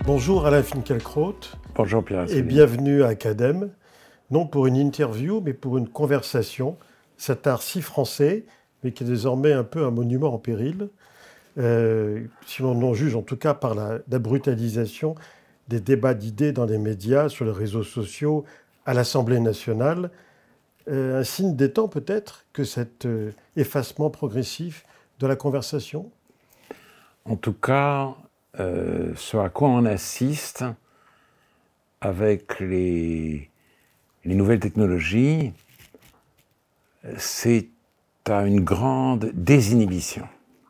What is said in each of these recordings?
Bonjour Alain Finkielkraut. Bonjour Pierre. Et bienvenue à Academ, non pour une interview, mais pour une conversation. Cet art si français, mais qui est désormais un peu un monument en péril, si l'on en juge en tout cas par la brutalisation des débats d'idées dans les médias, sur les réseaux sociaux, à l'Assemblée nationale. Un signe des temps peut-être que cet effacement progressif de la conversation? En tout cas, ce à quoi on assiste avec les nouvelles technologies, c'est à une grande désinhibition.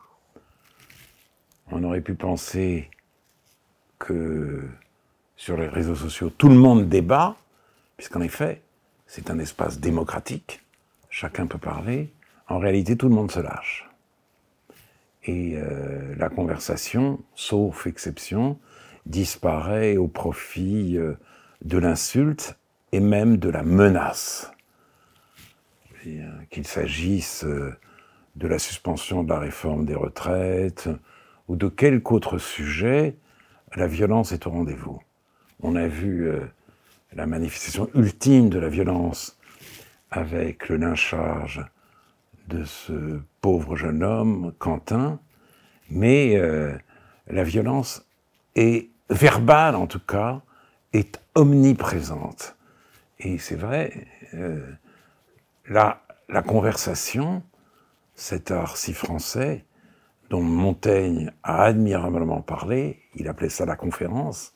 On aurait pu penser que sur les réseaux sociaux, tout le monde débat, puisqu'en effet, c'est un espace démocratique, chacun peut parler. En réalité, tout le monde se lâche. Et la conversation, sauf exception, disparaît au profit de l'insulte et même de la menace. Qu'il s'agisse de la suspension de la réforme des retraites ou de quelque autre sujet, la violence est au rendez-vous. On a vu la manifestation ultime de la violence avec le lynchage de ce pauvre jeune homme, Quentin, mais la violence est verbale, en tout cas, est omniprésente. Et c'est vrai, la conversation, cet art si français, dont Montaigne a admirablement parlé, il appelait ça la conférence,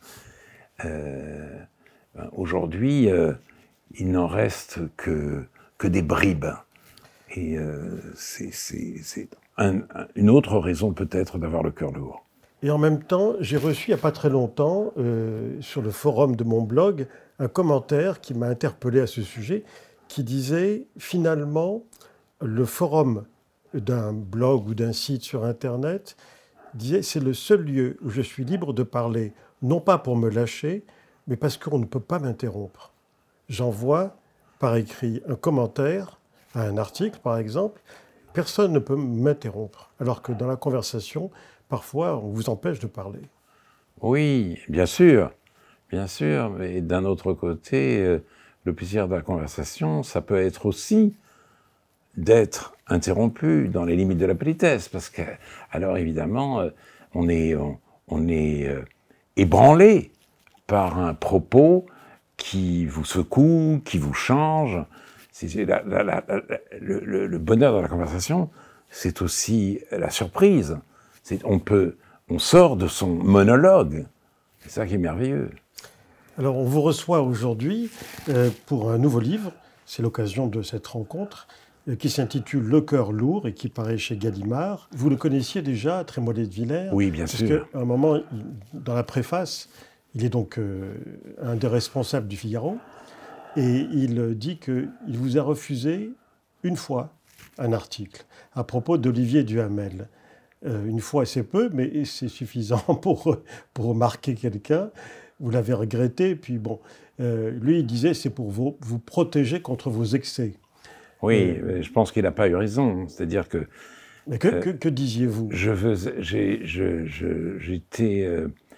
aujourd'hui, il n'en reste que des bribes. Et c'est une autre raison peut-être d'avoir le cœur lourd. Et en même temps, j'ai reçu il n'y a pas très longtemps, sur le forum de mon blog, un commentaire qui m'a interpellé à ce sujet, qui disait finalement, le forum d'un blog ou d'un site sur Internet disait c'est le seul lieu où je suis libre de parler, non pas pour me lâcher, mais parce qu'on ne peut pas m'interrompre. J'envoie par écrit un commentaire à un article, par exemple, personne ne peut m'interrompre, alors que dans la conversation, parfois, on vous empêche de parler. Oui, bien sûr, mais d'un autre côté, le plaisir de la conversation, ça peut être aussi d'être interrompu dans les limites de la politesse, parce que, alors évidemment, on est ébranlé par un propos qui vous secoue, qui vous change. Le bonheur de la conversation, c'est aussi la surprise. On sort de son monologue. C'est ça qui est merveilleux. Alors, on vous reçoit aujourd'hui pour un nouveau livre. C'est l'occasion de cette rencontre qui s'intitule Le cœur lourd et qui paraît chez Gallimard. Vous le connaissiez déjà, Trémollet de Villers? Oui, bien sûr. Parce qu'à un moment, dans la préface, il est donc un des responsables du Figaro. Et il dit qu'il vous a refusé une fois un article à propos d'Olivier Duhamel. Une fois, c'est peu, mais c'est suffisant pour marquer quelqu'un. Vous l'avez regretté, puis bon. Lui, il disait c'est pour vous protéger contre vos excès. Oui, je pense qu'il n'a pas eu raison. C'est-à-dire que... Mais que disiez-vous? J'étais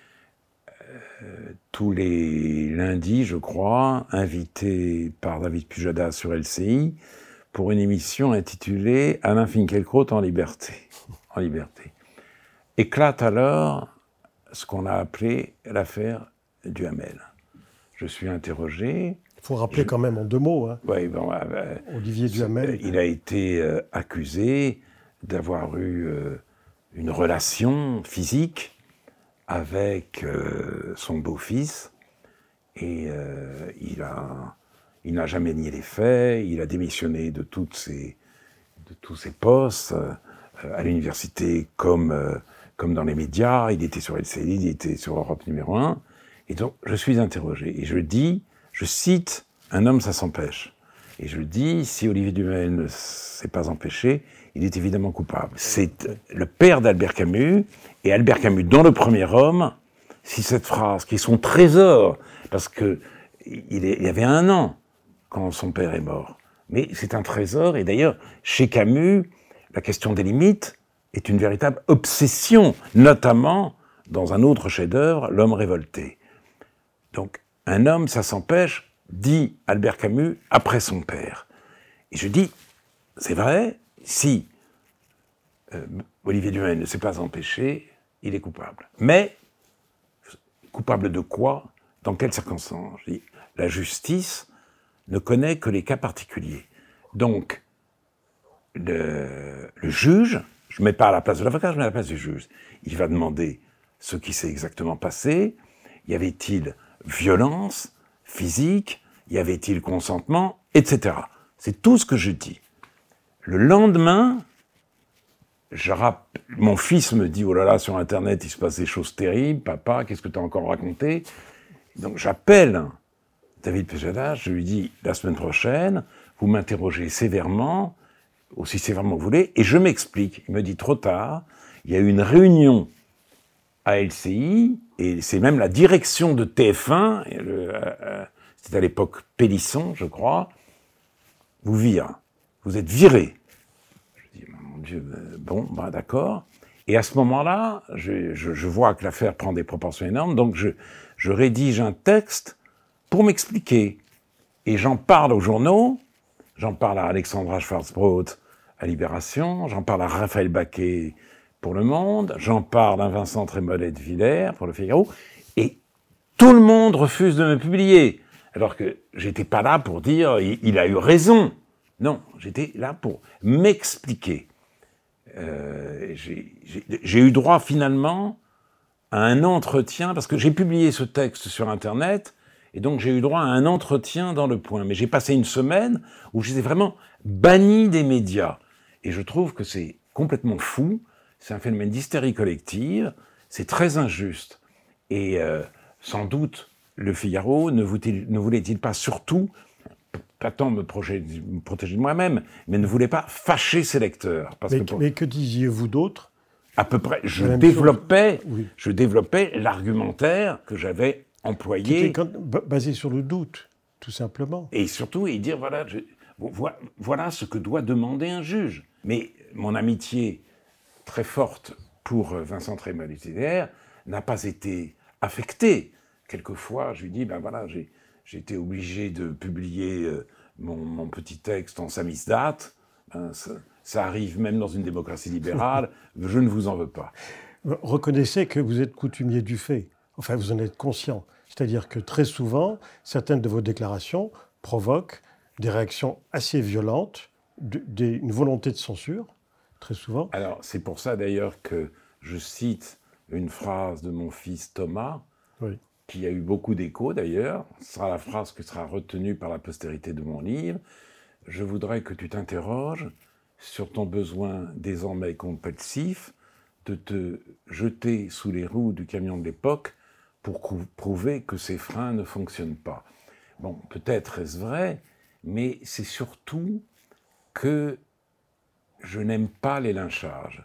tous les lundis, je crois, invité par David Pujadas sur LCI pour une émission intitulée « Alain Finkielkraut en liberté ». En liberté. Éclate alors ce qu'on a appelé l'affaire Duhamel. Je suis interrogé. Il faut rappeler quand même en deux mots. Hein. Oui, bon, Olivier Duhamel. Il a été accusé d'avoir eu une relation physique avec son beau-fils. Et il n'a jamais nié les faits. Il a démissionné de tous ses postes. À l'université comme dans les médias, il était sur LCI, il était sur Europe numéro 1. Et donc, je suis interrogé. Et je cite « Un homme, ça s'empêche ». Et je dis, si Olivier Duhamel ne s'est pas empêché, il est évidemment coupable. C'est le père d'Albert Camus, et Albert Camus, dans Le Premier Homme, si cette phrase, qui est son trésor, parce qu'il y avait 1 an quand son père est mort. Mais c'est un trésor, et d'ailleurs, chez Camus, la question des limites est une véritable obsession, notamment dans un autre chef-d'œuvre, L'homme révolté. Donc, un homme, ça s'empêche, dit Albert Camus, après son père. Et je dis, c'est vrai, si Olivier Duhamel ne s'est pas empêché, il est coupable. Mais, coupable de quoi? Dans quelles circonstances? Je dis, la justice ne connaît que les cas particuliers. Donc, le juge, je ne mets pas à la place de l'avocat, je mets à la place du juge. Il va demander ce qui s'est exactement passé. Y avait-il violence physique? Y avait-il consentement? Etc. C'est tout ce que je dis. Le lendemain, mon fils me dit « Oh là là, sur Internet, il se passe des choses terribles. Papa, qu'est-ce que tu as encore raconté ?» Donc j'appelle David Pézenas, je lui dis « La semaine prochaine, vous m'interrogez sévèrement, aussi sévèrement que vous voulez, et je m'explique. » Il me dit « Trop tard, il y a eu une réunion à LCI, et c'est même la direction de TF1, c'était à l'époque Pélisson, je crois, vous vire. Vous êtes viré. » Je dis « Mon Dieu, bon, bah, d'accord. » Et à ce moment-là, je vois que l'affaire prend des proportions énormes, donc je rédige un texte pour m'expliquer. Et j'en parle aux journaux, j'en parle à Alexandra Schwarzbrot à Libération, j'en parle à Raphaël Baquet pour Le Monde, j'en parle à Vincent Trémollet de Villers pour Le Figaro, et tout le monde refuse de me publier. Alors que j'étais pas là pour dire « il a eu raison ». Non, j'étais là pour m'expliquer. J'ai eu droit finalement à un entretien, parce que j'ai publié ce texte sur Internet, et donc j'ai eu droit à un entretien dans Le Point. Mais j'ai passé une semaine où j'étais vraiment banni des médias. Et je trouve que c'est complètement fou, c'est un phénomène d'hystérie collective, c'est très injuste. Et sans doute, Le Figaro ne voulait-il pas surtout, pas tant me protéger de moi-même, mais ne voulait pas fâcher ses lecteurs. Mais que disiez-vous d'autre? À peu près, je développais l'argumentaire que j'avais employé. Qui était basé sur le doute, tout simplement. Et surtout, et dire, voilà ce que doit demander un juge. Mais mon amitié très forte pour Vincent Trémollet n'a pas été affectée. Quelquefois, je lui dis, j'ai été obligé de publier mon petit texte en samizdat. Ça arrive même dans une démocratie libérale, je ne vous en veux pas. Reconnaissez que vous êtes coutumier du fait. Enfin, vous en êtes conscient. C'est-à-dire que très souvent, certaines de vos déclarations provoquent des réactions assez violentes, une volonté de censure, très souvent. Alors, c'est pour ça d'ailleurs que je cite une phrase de mon fils Thomas, oui, qui a eu beaucoup d'écho d'ailleurs. Ce sera la phrase qui sera retenue par la postérité de mon livre. « Je voudrais que tu t'interroges sur ton besoin désormais compulsif de te jeter sous les roues du camion de l'époque pour prouver que ces freins ne fonctionnent pas. » Bon, peut-être est-ce vrai, mais c'est surtout que je n'aime pas les lynchages.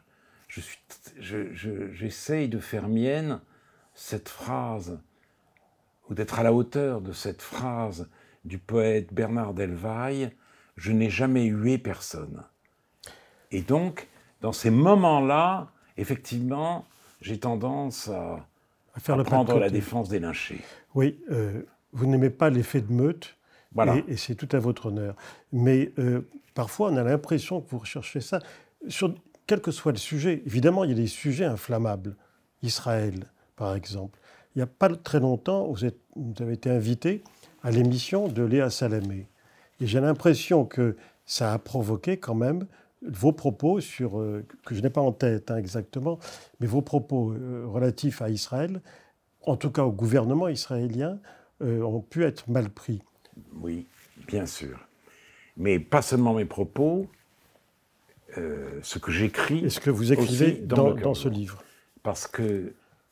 J'essaye de faire mienne cette phrase, ou d'être à la hauteur de cette phrase du poète Bernard Delvaille, « Je n'ai jamais hué personne ». Et donc, dans ces moments-là, effectivement, j'ai tendance à prendre la défense des lynchés. Oui, vous n'aimez pas l'effet de meute, voilà. Et c'est tout à votre honneur. Mais parfois, on a l'impression que vous recherchez ça. Quel que soit le sujet, évidemment, il y a des sujets inflammables. Israël, par exemple. Il n'y a pas très longtemps, vous avez été invité à l'émission de Léa Salamé. Et j'ai l'impression que ça a provoqué quand même vos propos sur, que je n'ai pas en tête exactement, mais vos propos relatifs à Israël, en tout cas au gouvernement israélien, ont pu être mal pris. Oui, bien sûr. Mais pas seulement mes propos, ce que j'écris. Et ce que vous écrivez dans ce livre. Parce que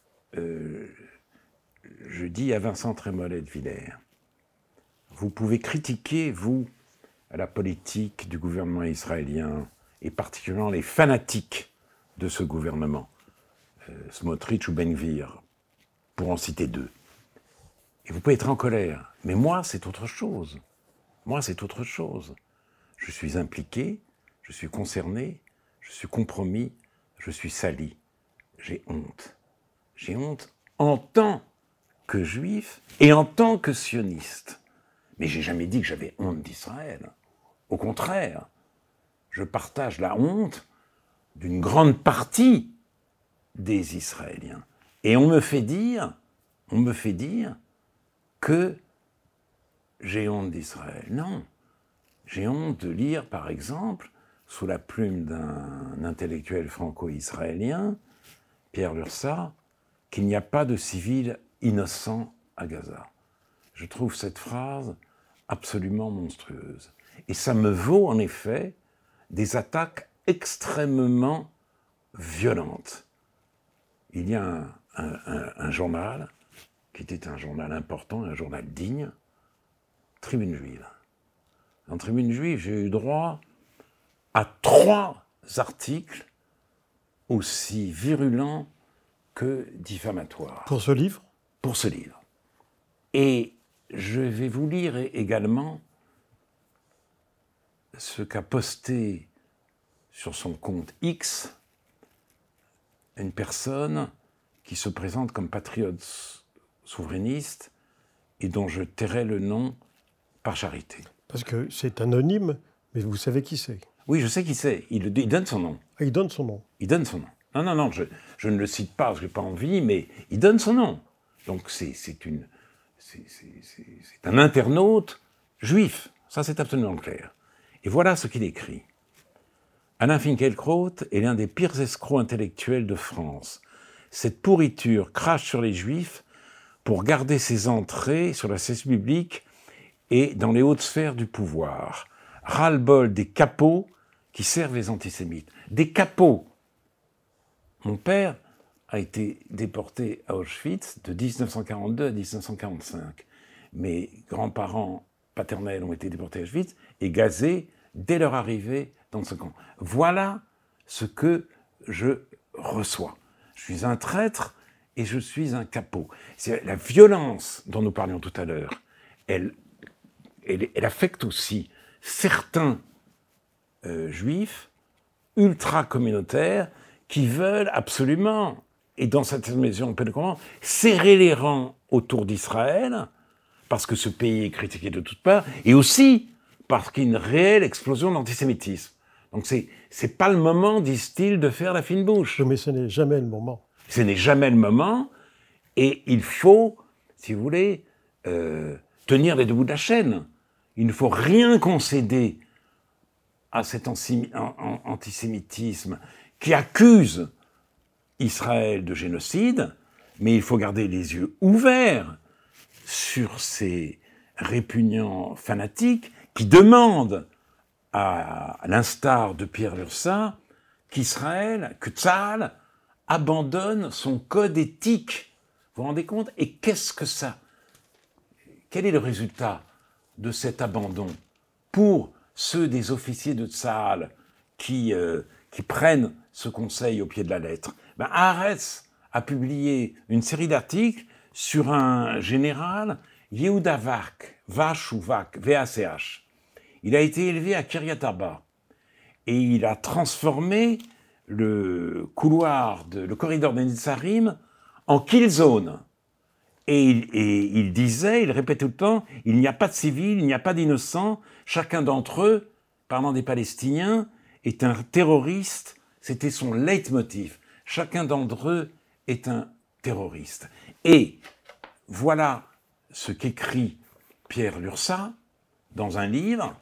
je dis à Vincent Trémollet de Villers, vous pouvez critiquer, vous, la politique du gouvernement israélien, et particulièrement les fanatiques de ce gouvernement, Smotrich ou Ben-Gvir, pour en citer deux. Et vous pouvez être en colère. Mais moi, c'est autre chose. Moi, c'est autre chose. Je suis impliqué, je suis concerné, je suis compromis, je suis sali. J'ai honte. J'ai honte en tant que juif et en tant que sioniste. Mais j'ai jamais dit que j'avais honte d'Israël. Au contraire, je partage la honte d'une grande partie des Israéliens. Et on me fait dire que j'ai honte d'Israël. Non, j'ai honte de lire, par exemple, sous la plume d'un intellectuel franco-israélien, Pierre Lursa, qu'il n'y a pas de civils innocents à Gaza. Je trouve cette phrase absolument monstrueuse. Et ça me vaut en effet des attaques extrêmement violentes. Il y a un journal, qui était un journal important, un journal digne, Tribune Juive. En Tribune Juive, j'ai eu droit à 3 articles aussi virulents que diffamatoires. Pour ce livre ? Pour ce livre. Et je vais vous lire également ce qu'a posté sur son compte X une personne qui se présente comme patriote souverainiste et dont je tairai le nom par charité. Parce que c'est anonyme, mais vous savez qui c'est. Oui, je sais qui c'est. Il donne son nom. Ah, il donne son nom. Il donne son nom. Non, je ne le cite pas parce que je n'ai pas envie, mais il donne son nom. Donc c'est un internaute juif. Ça, c'est absolument clair. Et voilà ce qu'il écrit. Alain Finkielkraut est l'un des pires escrocs intellectuels de France. Cette pourriture crache sur les juifs pour garder ses entrées sur la scène publique et dans les hautes sphères du pouvoir. Ras-le-bol des capots qui servent les antisémites. Des capots. Mon père a été déporté à Auschwitz de 1942 à 1945. Mes grands-parents paternels ont été déportés à Auschwitz et gazés dès leur arrivée dans ce camp. Voilà ce que je reçois. Je suis un traître et je suis un capot. C'est la violence dont nous parlions tout à l'heure. Elle affecte aussi certains juifs ultra-communautaires qui veulent absolument, et dans cette maison on peut le comprendre, serrer les rangs autour d'Israël, parce que ce pays est critiqué de toutes parts, et aussi parce qu'il y a une réelle explosion d'antisémitisme. Donc c'est pas le moment, disent-ils, de faire la fine bouche. Mais ce n'est jamais le moment. Ce n'est jamais le moment, et il faut, si vous voulez, tenir les deux bouts de la chaîne. Il ne faut rien concéder à cet antisémitisme qui accuse Israël de génocide, mais il faut garder les yeux ouverts sur ces répugnants fanatiques qui demandent, à l'instar de Pierre Lursa, que Tsahal abandonne son code éthique. Vous vous rendez compte ? Et qu'est-ce que ça ? Quel est le résultat de cet abandon pour ceux des officiers de Tsahal qui prennent ce conseil au pied de la lettre? Haaretz a publié une série d'articles sur un général, Yehuda Vache, V-A-C-H. Il a été élevé à Kiryat Arba et il a transformé le corridor des Netzarim en kill zone. Et il répétait tout le temps, il n'y a pas de civils, il n'y a pas d'innocents, chacun d'entre eux, parlant des Palestiniens, est un terroriste, c'était son leitmotiv. Chacun d'entre eux est un terroriste. Et voilà ce qu'écrit Pierre Lursa dans un livre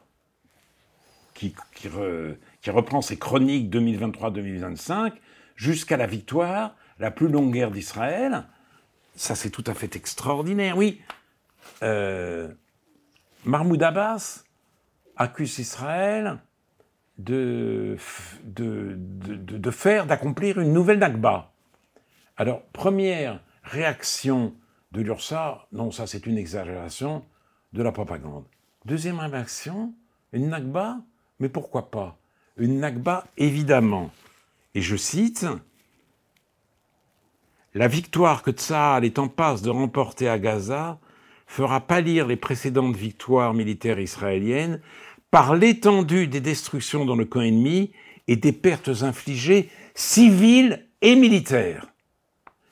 qui reprend ses chroniques 2023-2025 jusqu'à la victoire, la plus longue guerre d'Israël. Ça, c'est tout à fait extraordinaire, oui. Mahmoud Abbas accuse Israël d'accomplir une nouvelle Nakba. Alors, première réaction de Lursa, non, ça c'est une exagération de la propagande. Deuxième réaction, une Nakba, mais pourquoi pas ? Une Nakba, évidemment. Et je cite, « La victoire que Tsahal est en passe de remporter à Gaza fera pâlir les précédentes victoires militaires israéliennes par l'étendue des destructions dans le camp ennemi et des pertes infligées civiles et militaires. »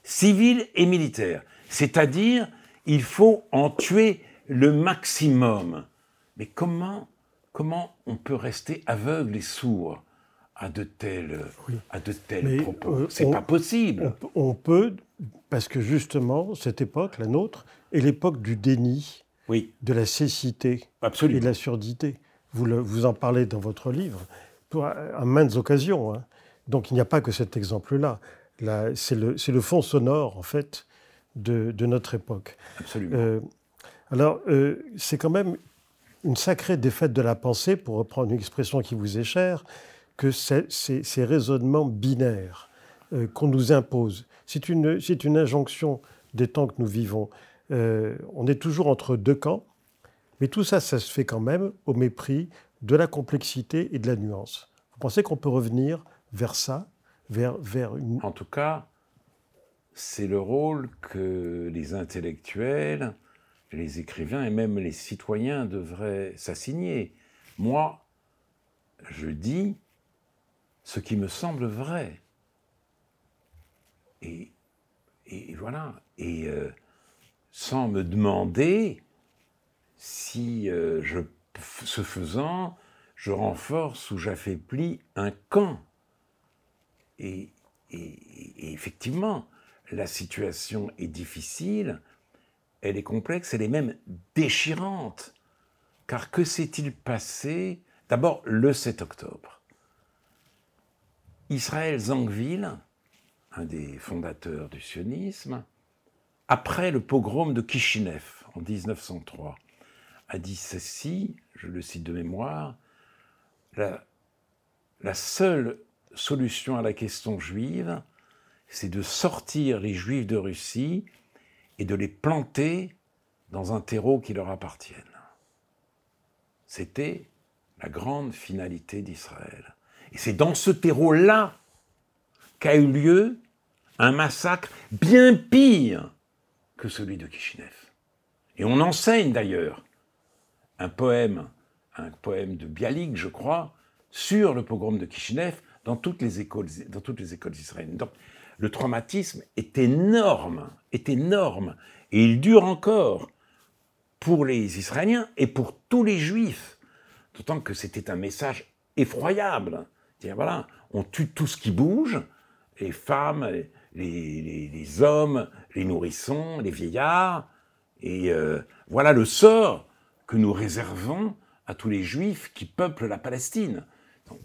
civile et militaire. C'est-à-dire, il faut en tuer le maximum. Mais comment on peut rester aveugle et sourd à de tels propos? C'est pas possible. On peut, parce que justement, cette époque, la nôtre, est l'époque du déni, de la cécité Absolument. et de la surdité. Vous en parlez dans votre livre à maintes occasions. Hein. Donc il n'y a pas que cet exemple-là. Là, c'est le fond sonore, en fait, de notre époque. Absolument. Alors, c'est quand même une sacrée défaite de la pensée, pour reprendre une expression qui vous est chère, que ces raisonnements binaires qu'on nous impose. C'est une injonction des temps que nous vivons. On est toujours entre deux camps, mais tout ça, ça se fait quand même au mépris de la complexité et de la nuance. Vous pensez qu'on peut revenir vers ça, vers une... En tout cas, c'est le rôle que les intellectuels, les écrivains et même les citoyens devraient s'assigner. Moi, je dis ce qui me semble vrai. Et voilà. Et sans me demander si, ce faisant, je renforce ou j'affaiblis un camp. Et effectivement, la situation est difficile, elle est complexe, elle est même déchirante. Car que s'est-il passé? D'abord, le 7 octobre. Israël Zangwill, un des fondateurs du sionisme, après le pogrom de Kishinev en 1903, a dit ceci, je le cite de mémoire, la seule solution à la question juive, c'est de sortir les Juifs de Russie et de les planter dans un terreau qui leur appartienne. C'était la grande finalité d'Israël. Et c'est dans ce terreau-là qu'a eu lieu un massacre bien pire que celui de Kishinev. Et on enseigne d'ailleurs un poème de Bialik, je crois, sur le pogrom de Kishinev dans toutes les écoles israéliennes. Donc, le traumatisme est énorme, et il dure encore pour les Israéliens et pour tous les Juifs. D'autant que c'était un message effroyable. C'est-à-dire, voilà, on tue tout ce qui bouge, les femmes, les hommes, les nourrissons, les vieillards, et voilà le sort que nous réservons à tous les Juifs qui peuplent la Palestine. Donc,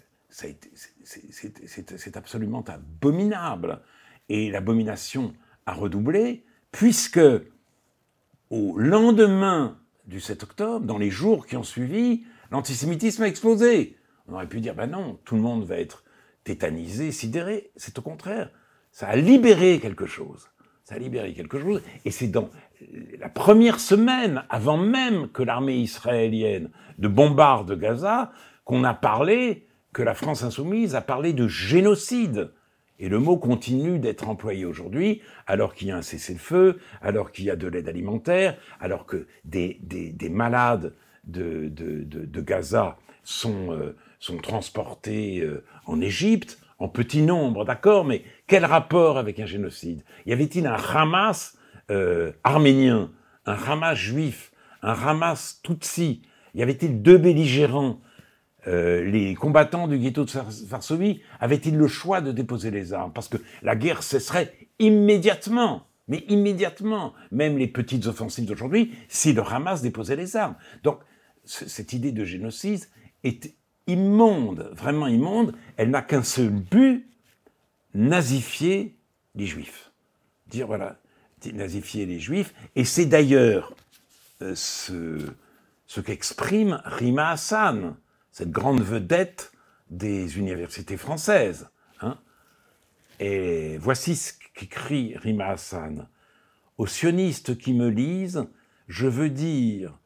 c'est absolument abominable. Et l'abomination a redoublé, puisque au lendemain du 7 octobre, dans les jours qui ont suivi, l'antisémitisme a explosé. On aurait pu dire, ben non, tout le monde va être tétanisé, sidéré. C'est au contraire. Ça a libéré quelque chose. Et c'est dans la première semaine, avant même que l'armée israélienne ne bombarde Gaza, qu'on a parlé, que la France insoumise a parlé de génocide. Et le mot continue d'être employé aujourd'hui, alors qu'il y a un cessez-le-feu, alors qu'il y a de l'aide alimentaire, alors que des malades de Gaza sont transportés en Égypte, en petit nombre, d'accord, mais quel rapport avec un génocide? Y avait-il un Hamas arménien, un Hamas juif, un Hamas tutsi? Y avait-il deux belligérants? Les combattants du ghetto de Varsovie avaient-ils le choix de déposer les armes? Parce que la guerre cesserait immédiatement, mais immédiatement, même les petites offensives d'aujourd'hui, si le Hamas déposait les armes. Donc, cette idée de génocide est immonde, vraiment immonde. Elle n'a qu'un seul but, nazifier les Juifs. Dire, voilà, nazifier les Juifs. Et c'est d'ailleurs ce qu'exprime Rima Hassan, cette grande vedette des universités françaises. Hein. Et voici ce qu'écrit Rima Hassan. « Aux sionistes qui me lisent, je veux dire,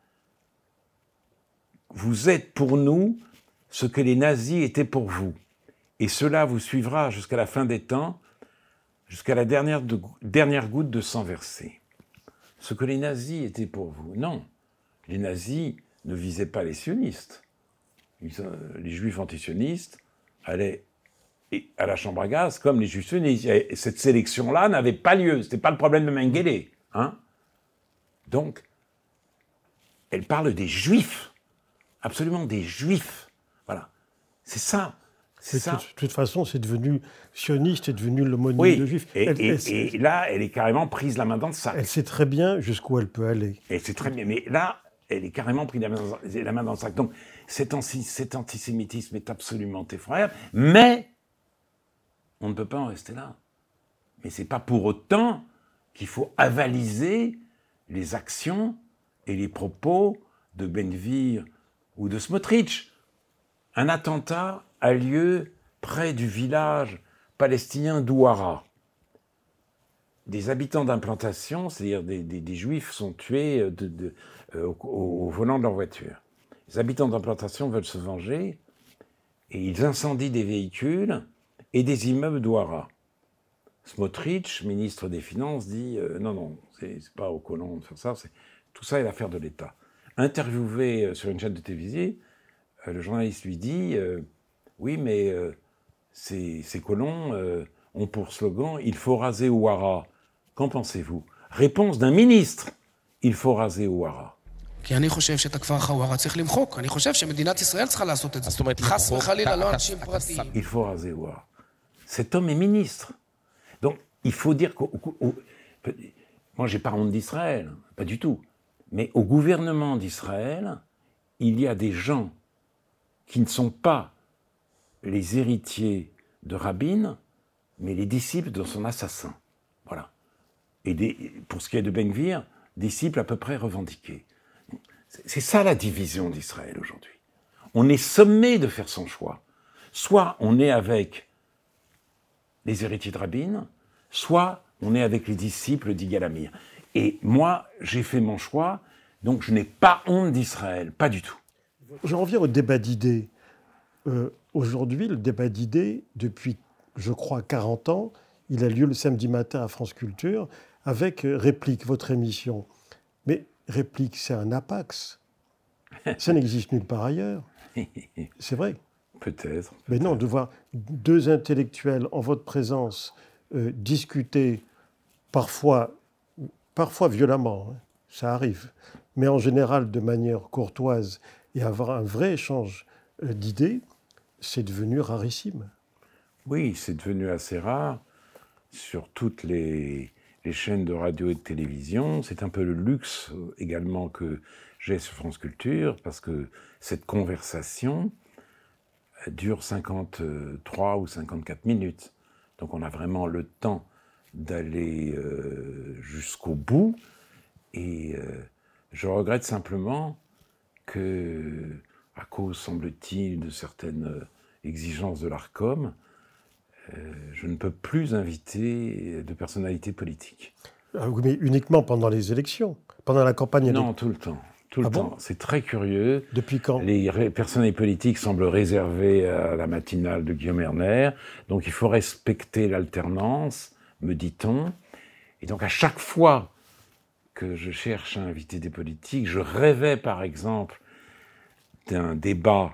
vous êtes pour nous ce que les nazis étaient pour vous. Et cela vous suivra jusqu'à la fin des temps, jusqu'à la dernière goutte de sang versé. Ce que les nazis étaient pour vous. Non, les nazis ne visaient pas les sionistes. Les juifs antisionistes allaient et à la chambre à gaz comme les Juifs sionistes. Et cette sélection-là n'avait pas lieu. Ce n'était pas le problème de Mengele. Hein. Donc, elle parle des Juifs. Absolument des Juifs. Voilà. C'est ça. C'est ça. De toute façon, c'est devenu sioniste, c'est devenu l'homonyme Oui. de juif. Et là, elle est carrément prise la main dans le sac. Elle sait très bien jusqu'où elle peut aller. Et c'est très bien. Mais là, elle est carrément prise la main dans le sac. Donc, cet antisémitisme est absolument effroyable. Mais on ne peut pas en rester là. Mais c'est pas pour autant qu'il faut avaliser les actions et les propos de Ben-Gvir ou de Smotrich. Un attentat a lieu près du village palestinien d'Ouara. Des habitants d'implantation, c'est-à-dire des juifs, sont tués au volant de leur voiture. Les habitants d'implantation veulent se venger et ils incendient des véhicules et des immeubles d'Ouara. Smotrich, ministre des Finances, dit non, c'est pas aux colons de faire ça, tout ça est l'affaire de l'État. Interviewé sur une chaîne de télévision, le journaliste lui dit oui, mais ces colons ont pour slogan « Il faut raser Ouara ». Qu'en pensez-vous? Réponse d'un ministre « Il faut raser Ouara ». כי אני חושב שאת הכפר חווארה צריך למחוק. אני חושב שמדינת ישראל צריכה לעשות את זה. חס וחלילה, לא אנשים פרטיים. Il faut raser Ouara. Cet homme est ministre. Donc, il faut dire moi, j'ai pas honte d'Israël, pas du tout. Mais au gouvernement d'Israël, il y a des gens qui ne sont pas les héritiers de Rabin, mais les disciples de son assassin. Voilà. Et pour ce qui est de Ben-Gvir, disciples à peu près revendiqués. C'est ça la division d'Israël aujourd'hui. On est sommé de faire son choix. Soit on est avec les héritiers de Rabin, soit on est avec les disciples d'Yigal Amir. Et moi, j'ai fait mon choix, donc je n'ai pas honte d'Israël, pas du tout. J'en reviens au débat d'idées. Aujourd'hui, le débat d'idées, depuis, je crois, 40 ans, il a lieu le samedi matin à France Culture, avec Réplique, votre émission. Mais Réplique, c'est un apax. Ça n'existe nulle part ailleurs. C'est vrai. Peut-être. Mais non, de voir deux intellectuels en votre présence discuter, parfois violemment, hein, ça arrive, mais en général de manière courtoise et avoir un vrai échange d'idées, c'est devenu rarissime. Oui, c'est devenu assez rare sur toutes les chaînes de radio et de télévision. C'est un peu le luxe également que j'ai sur France Culture, parce que cette conversation dure 53 ou 54 minutes. Donc on a vraiment le temps d'aller jusqu'au bout. Et je regrette simplement que, à cause, semble-t-il, de certaines exigences de l'ARCOM, je ne peux plus inviter de personnalités politiques. Ah oui, mais uniquement pendant les élections, pendant la campagne électorale. Non, tout le temps. Tout le temps. Bon, c'est très curieux. Depuis quand? Les personnalités politiques semblent réservées à la matinale de Guillaume Erner. Donc il faut respecter l'alternance, me dit-on. Et donc à chaque fois que je cherche à inviter des politiques, je rêvais par exemple d'un débat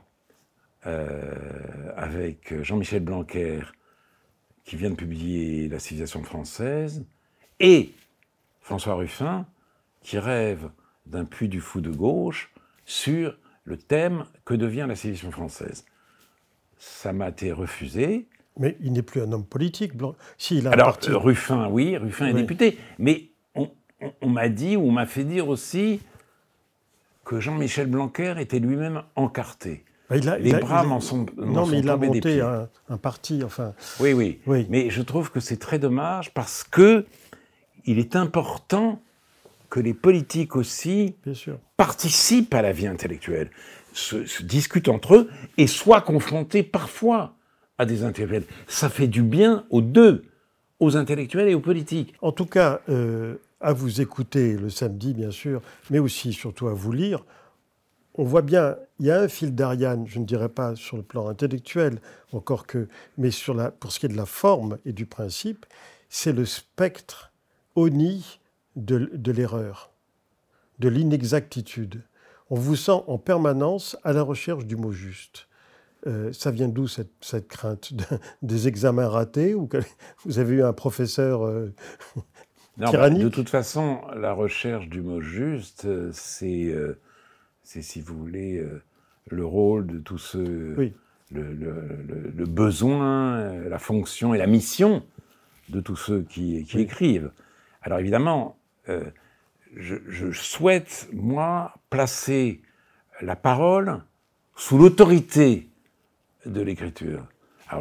avec Jean-Michel Blanquer, qui vient de publier La civilisation française, et François Ruffin, qui rêve d'un Puy du Fou de gauche sur le thème « Que devient la civilisation française ?» Ça m'a été refusé. Mais il n'est plus un homme politique. Si, il a Alors, un parti. Ruffin, oui, Ruffin est député. Mais on m'a dit, ou on m'a fait dire aussi, que Jean-Michel Blanquer était lui-même encarté. Les bras m'en sont tombés des pieds. Non, mais il a monté un parti, enfin... Oui. Mais je trouve que c'est très dommage, parce que il est important que les politiques aussi participent à la vie intellectuelle, se discutent entre eux et soient confrontés parfois à des intellectuels. Ça fait du bien aux deux, aux intellectuels et aux politiques. En tout cas, à vous écouter le samedi, bien sûr, mais aussi, surtout, à vous lire, on voit bien, il y a un fil d'Ariane, je ne dirais pas sur le plan intellectuel, encore que, mais pour ce qui est de la forme et du principe, c'est le spectre honni de l'erreur, de l'inexactitude. On vous sent en permanence à la recherche du mot juste. Ça vient d'où cette crainte des examens ratés ou vous avez eu un professeur tyrannique? De toute façon, la recherche du mot juste, c'est, si vous voulez, le rôle de tous ceux, Oui. le besoin, la fonction et la mission de tous ceux qui écrivent. Alors évidemment, je souhaite, moi, placer la parole sous l'autorité de l'écriture. Alors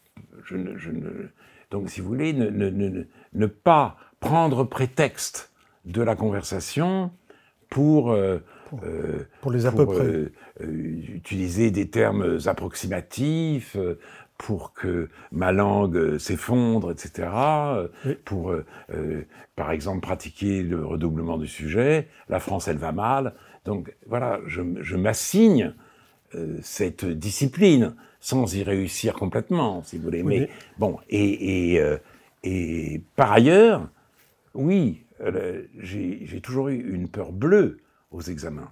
donc, si vous voulez, ne pas prendre prétexte de la conversation pour les à peu près. Utiliser des termes approximatifs, pour que ma langue s'effondre, etc. Oui. Pour, par exemple, pratiquer le redoublement du sujet. La France, elle va mal. Donc voilà, je m'assigne cette discipline, sans y réussir complètement, si vous voulez. Oui. Mais bon, et par ailleurs, oui, j'ai toujours eu une peur bleue aux examens.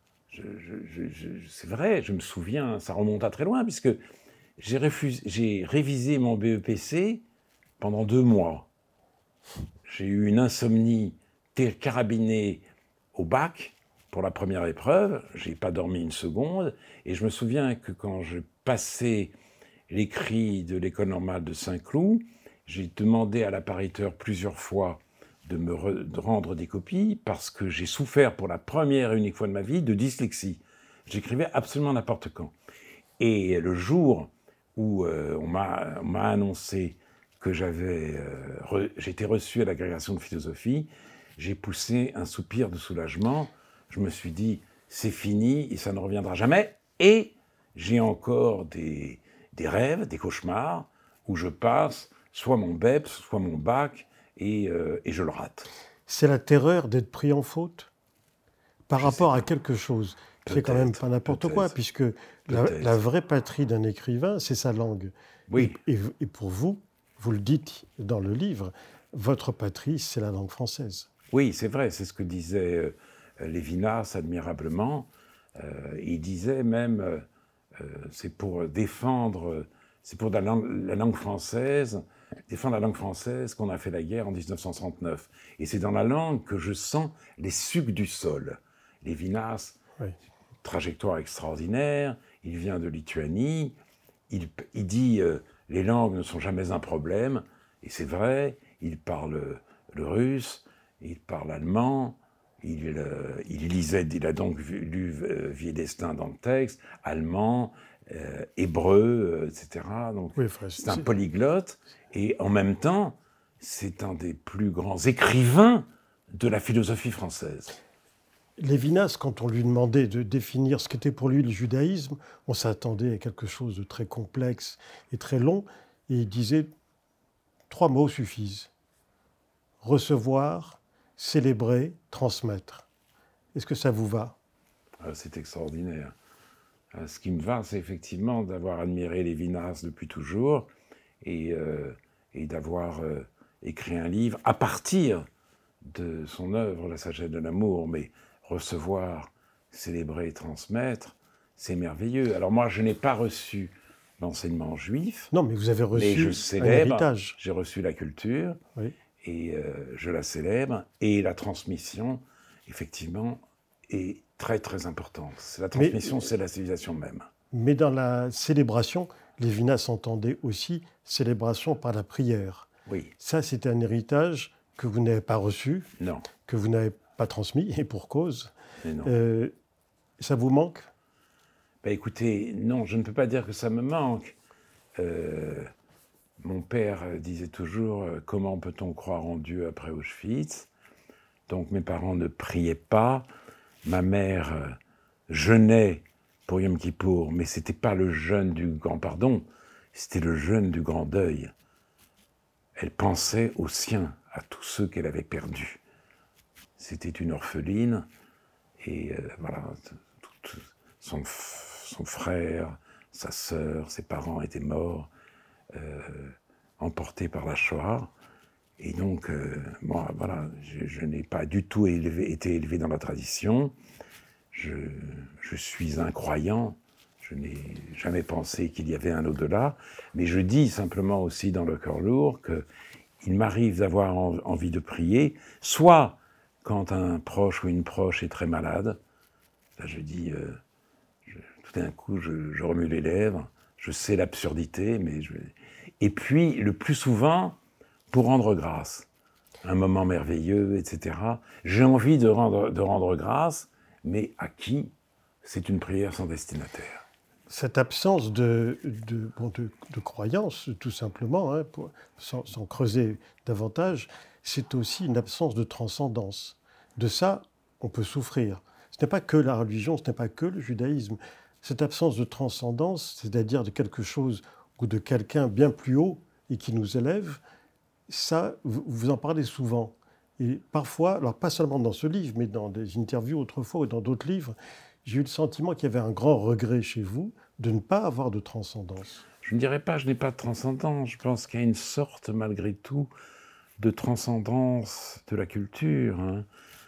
C'est vrai, je me souviens, ça remonte à très loin, puisque j'ai révisé mon BEPC pendant 2 mois. J'ai eu une insomnie carabinée au bac pour la première épreuve. Je n'ai pas dormi une seconde. Et je me souviens que quand je passais l'écrit de l'école normale de Saint-Cloud, j'ai demandé à l'appariteur plusieurs fois de me rendre des copies parce que j'ai souffert pour la première et unique fois de ma vie de dyslexie. J'écrivais absolument n'importe quand. Et le jour où on m'a annoncé que j'étais reçu à l'agrégation de philosophie, j'ai poussé un soupir de soulagement. Je me suis dit, c'est fini et ça ne reviendra jamais. Et j'ai encore des rêves, des cauchemars, où je passe soit mon BEPS, soit mon bac, et je le rate. C'est la terreur d'être pris en faute par rapport à quelque chose. C'est quand même pas n'importe quoi, puisque la vraie patrie d'un écrivain, c'est sa langue. Oui. Et pour vous, vous le dites dans le livre, votre patrie, c'est la langue française. Oui, c'est vrai, c'est ce que disait Lévinas admirablement. Il disait même, c'est pour défendre, c'est pour la langue française, défendre la langue française qu'on a fait la guerre en 1939. Et c'est dans la langue que je sens les sucs du sol. Lévinas, oui. Trajectoire extraordinaire, il vient de Lituanie, il dit les langues ne sont jamais un problème, et c'est vrai, il parle le russe, il parle allemand, il a donc lu Vie et Destin dans le texte, allemand, hébreu, etc. Donc oui, c'est un polyglotte, et en même temps, c'est un des plus grands écrivains de la philosophie française. Lévinas, quand on lui demandait de définir ce qu'était pour lui le judaïsme, on s'attendait à quelque chose de très complexe et très long, et il disait 3 mots suffisent. Recevoir, célébrer, transmettre. Est-ce que ça vous va? C'est extraordinaire. Ce qui me va, c'est effectivement d'avoir admiré Lévinas depuis toujours et d'avoir écrit un livre à partir de son œuvre, La sagesse de l'amour. Mais recevoir, célébrer, transmettre, c'est merveilleux. Alors moi, je n'ai pas reçu l'enseignement juif. Non, mais vous avez reçu mais je célèbre, un héritage. J'ai reçu la culture, oui. Et je la célèbre. Et la transmission, effectivement, est très, très importante. La transmission, c'est la civilisation même. Mais dans la célébration, Lévinas entendait aussi célébration par la prière. Oui. Ça, c'est un héritage que vous n'avez pas reçu, non. Que vous n'avez pas transmis, et pour cause. Mais non. Ça vous manque? Écoutez, non, je ne peux pas dire que ça me manque. Mon père disait toujours « Comment peut-on croire en Dieu après Auschwitz ?» Donc mes parents ne priaient pas. Ma mère jeûnait pour Yom Kippour, mais ce n'était pas le jeûne du grand pardon, c'était le jeûne du grand deuil. Elle pensait aux siens, à tous ceux qu'elle avait perdus. C'était une orpheline, et voilà, son frère, sa sœur, ses parents étaient morts, emportés par la Shoah. Et donc, moi, voilà, je n'ai pas du tout été élevé dans la tradition. Je suis un croyant, Je n'ai jamais pensé qu'il y avait un au-delà, mais je dis simplement aussi dans Le Cœur lourd qu'il m'arrive d'avoir envie de prier, soit quand un proche ou une proche est très malade, là je dis, tout d'un coup je remue les lèvres, je sais l'absurdité, et puis le plus souvent, pour rendre grâce. Un moment merveilleux, etc. J'ai envie de rendre grâce, mais à qui? C'est une prière sans destinataire. Cette absence de croyance, tout simplement, hein, sans creuser davantage, c'est aussi une absence de transcendance. De ça, on peut souffrir. Ce n'est pas que la religion, ce n'est pas que le judaïsme. Cette absence de transcendance, c'est-à-dire de quelque chose ou de quelqu'un bien plus haut et qui nous élève, ça, vous en parlez souvent. Et parfois, alors pas seulement dans ce livre, mais dans des interviews autrefois ou dans d'autres livres, j'ai eu le sentiment qu'il y avait un grand regret chez vous de ne pas avoir de transcendance. Je ne dirais pas, je n'ai pas de transcendance. Je pense qu'il y a une sorte, malgré tout, de transcendance de la culture. Hein.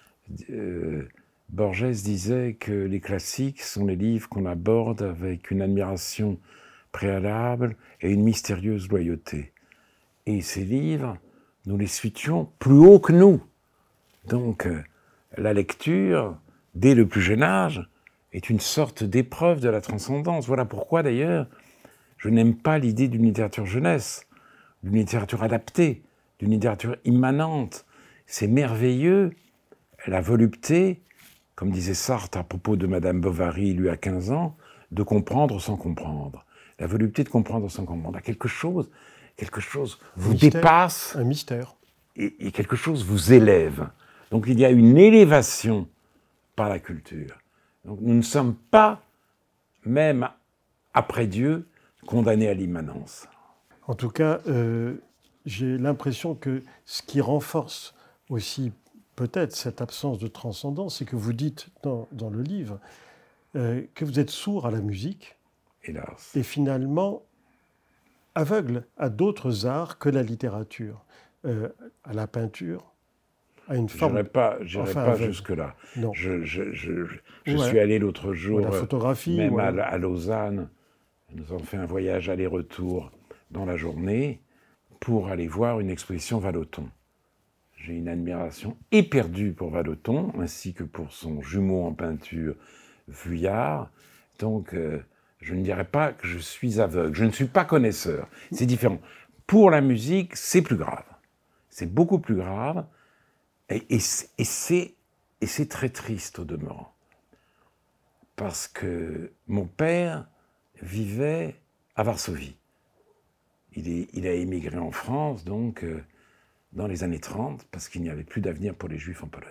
Borges disait que les classiques sont les livres qu'on aborde avec une admiration préalable et une mystérieuse loyauté. Et ces livres, nous les situons plus haut que nous. Donc, la lecture, dès le plus jeune âge, est une sorte d'épreuve de la transcendance. Voilà pourquoi, d'ailleurs, je n'aime pas l'idée d'une littérature jeunesse, d'une littérature adaptée, d'une littérature immanente. C'est merveilleux, la volupté, comme disait Sartre à propos de Madame Bovary, lui à 15 ans, de comprendre sans comprendre. La volupté de comprendre sans comprendre. Quelque chose vous dépasse. Un mystère. Et quelque chose vous élève. Donc il y a une élévation par la culture. Donc nous ne sommes pas, même après Dieu, condamnés à l'immanence. En tout cas, j'ai l'impression que ce qui renforce aussi peut-être cette absence de transcendance, c'est que vous dites dans le livre que vous êtes sourd à la musique. Hélas. Et finalement aveugle à d'autres arts que la littérature, à la peinture, à une forme... J'irai pas jusque-là. Non. Je suis allé l'autre jour, la photographie, même à Lausanne, nous avons fait un voyage aller-retour dans la journée pour aller voir une exposition Vallotton. J'ai une admiration éperdue pour Vallotton, ainsi que pour son jumeau en peinture, Vuillard. Donc, je ne dirais pas que je suis aveugle. Je ne suis pas connaisseur. C'est différent. Pour la musique, c'est plus grave. C'est beaucoup plus grave. Et c'est très triste au demeurant. Parce que mon père vivait à Varsovie. Il a émigré en France, donc, dans les années 30, parce qu'il n'y avait plus d'avenir pour les Juifs en Pologne.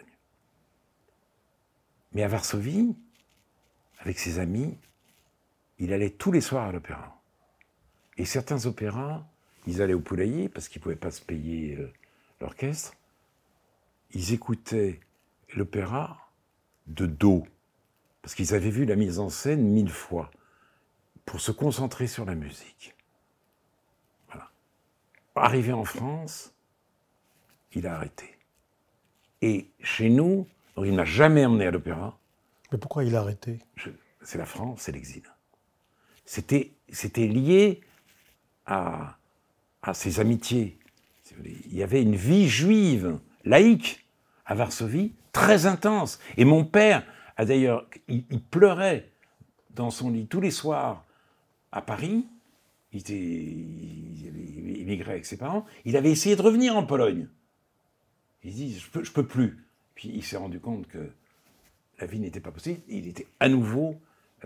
Mais à Varsovie, avec ses amis, il allait tous les soirs à l'opéra. Et certains opéras, ils allaient au poulailler, parce qu'ils ne pouvaient pas se payer l'orchestre. Ils écoutaient l'opéra de dos, parce qu'ils avaient vu la mise en scène 1000 fois, pour se concentrer sur la musique. Voilà. Arrivé en France, il a arrêté. Et chez nous, il ne m'a jamais emmené à l'opéra. Mais pourquoi il a arrêté ? C'est la France, c'est l'exil. C'était lié à ses amitiés. Il y avait une vie juive, laïque, à Varsovie, très intense. Et mon père, d'ailleurs, il pleurait dans son lit tous les soirs à Paris. Il avait immigré avec ses parents. Il avait essayé de revenir en Pologne. Il dit, je peux plus. Puis il s'est rendu compte que la vie n'était pas possible. Il était à nouveau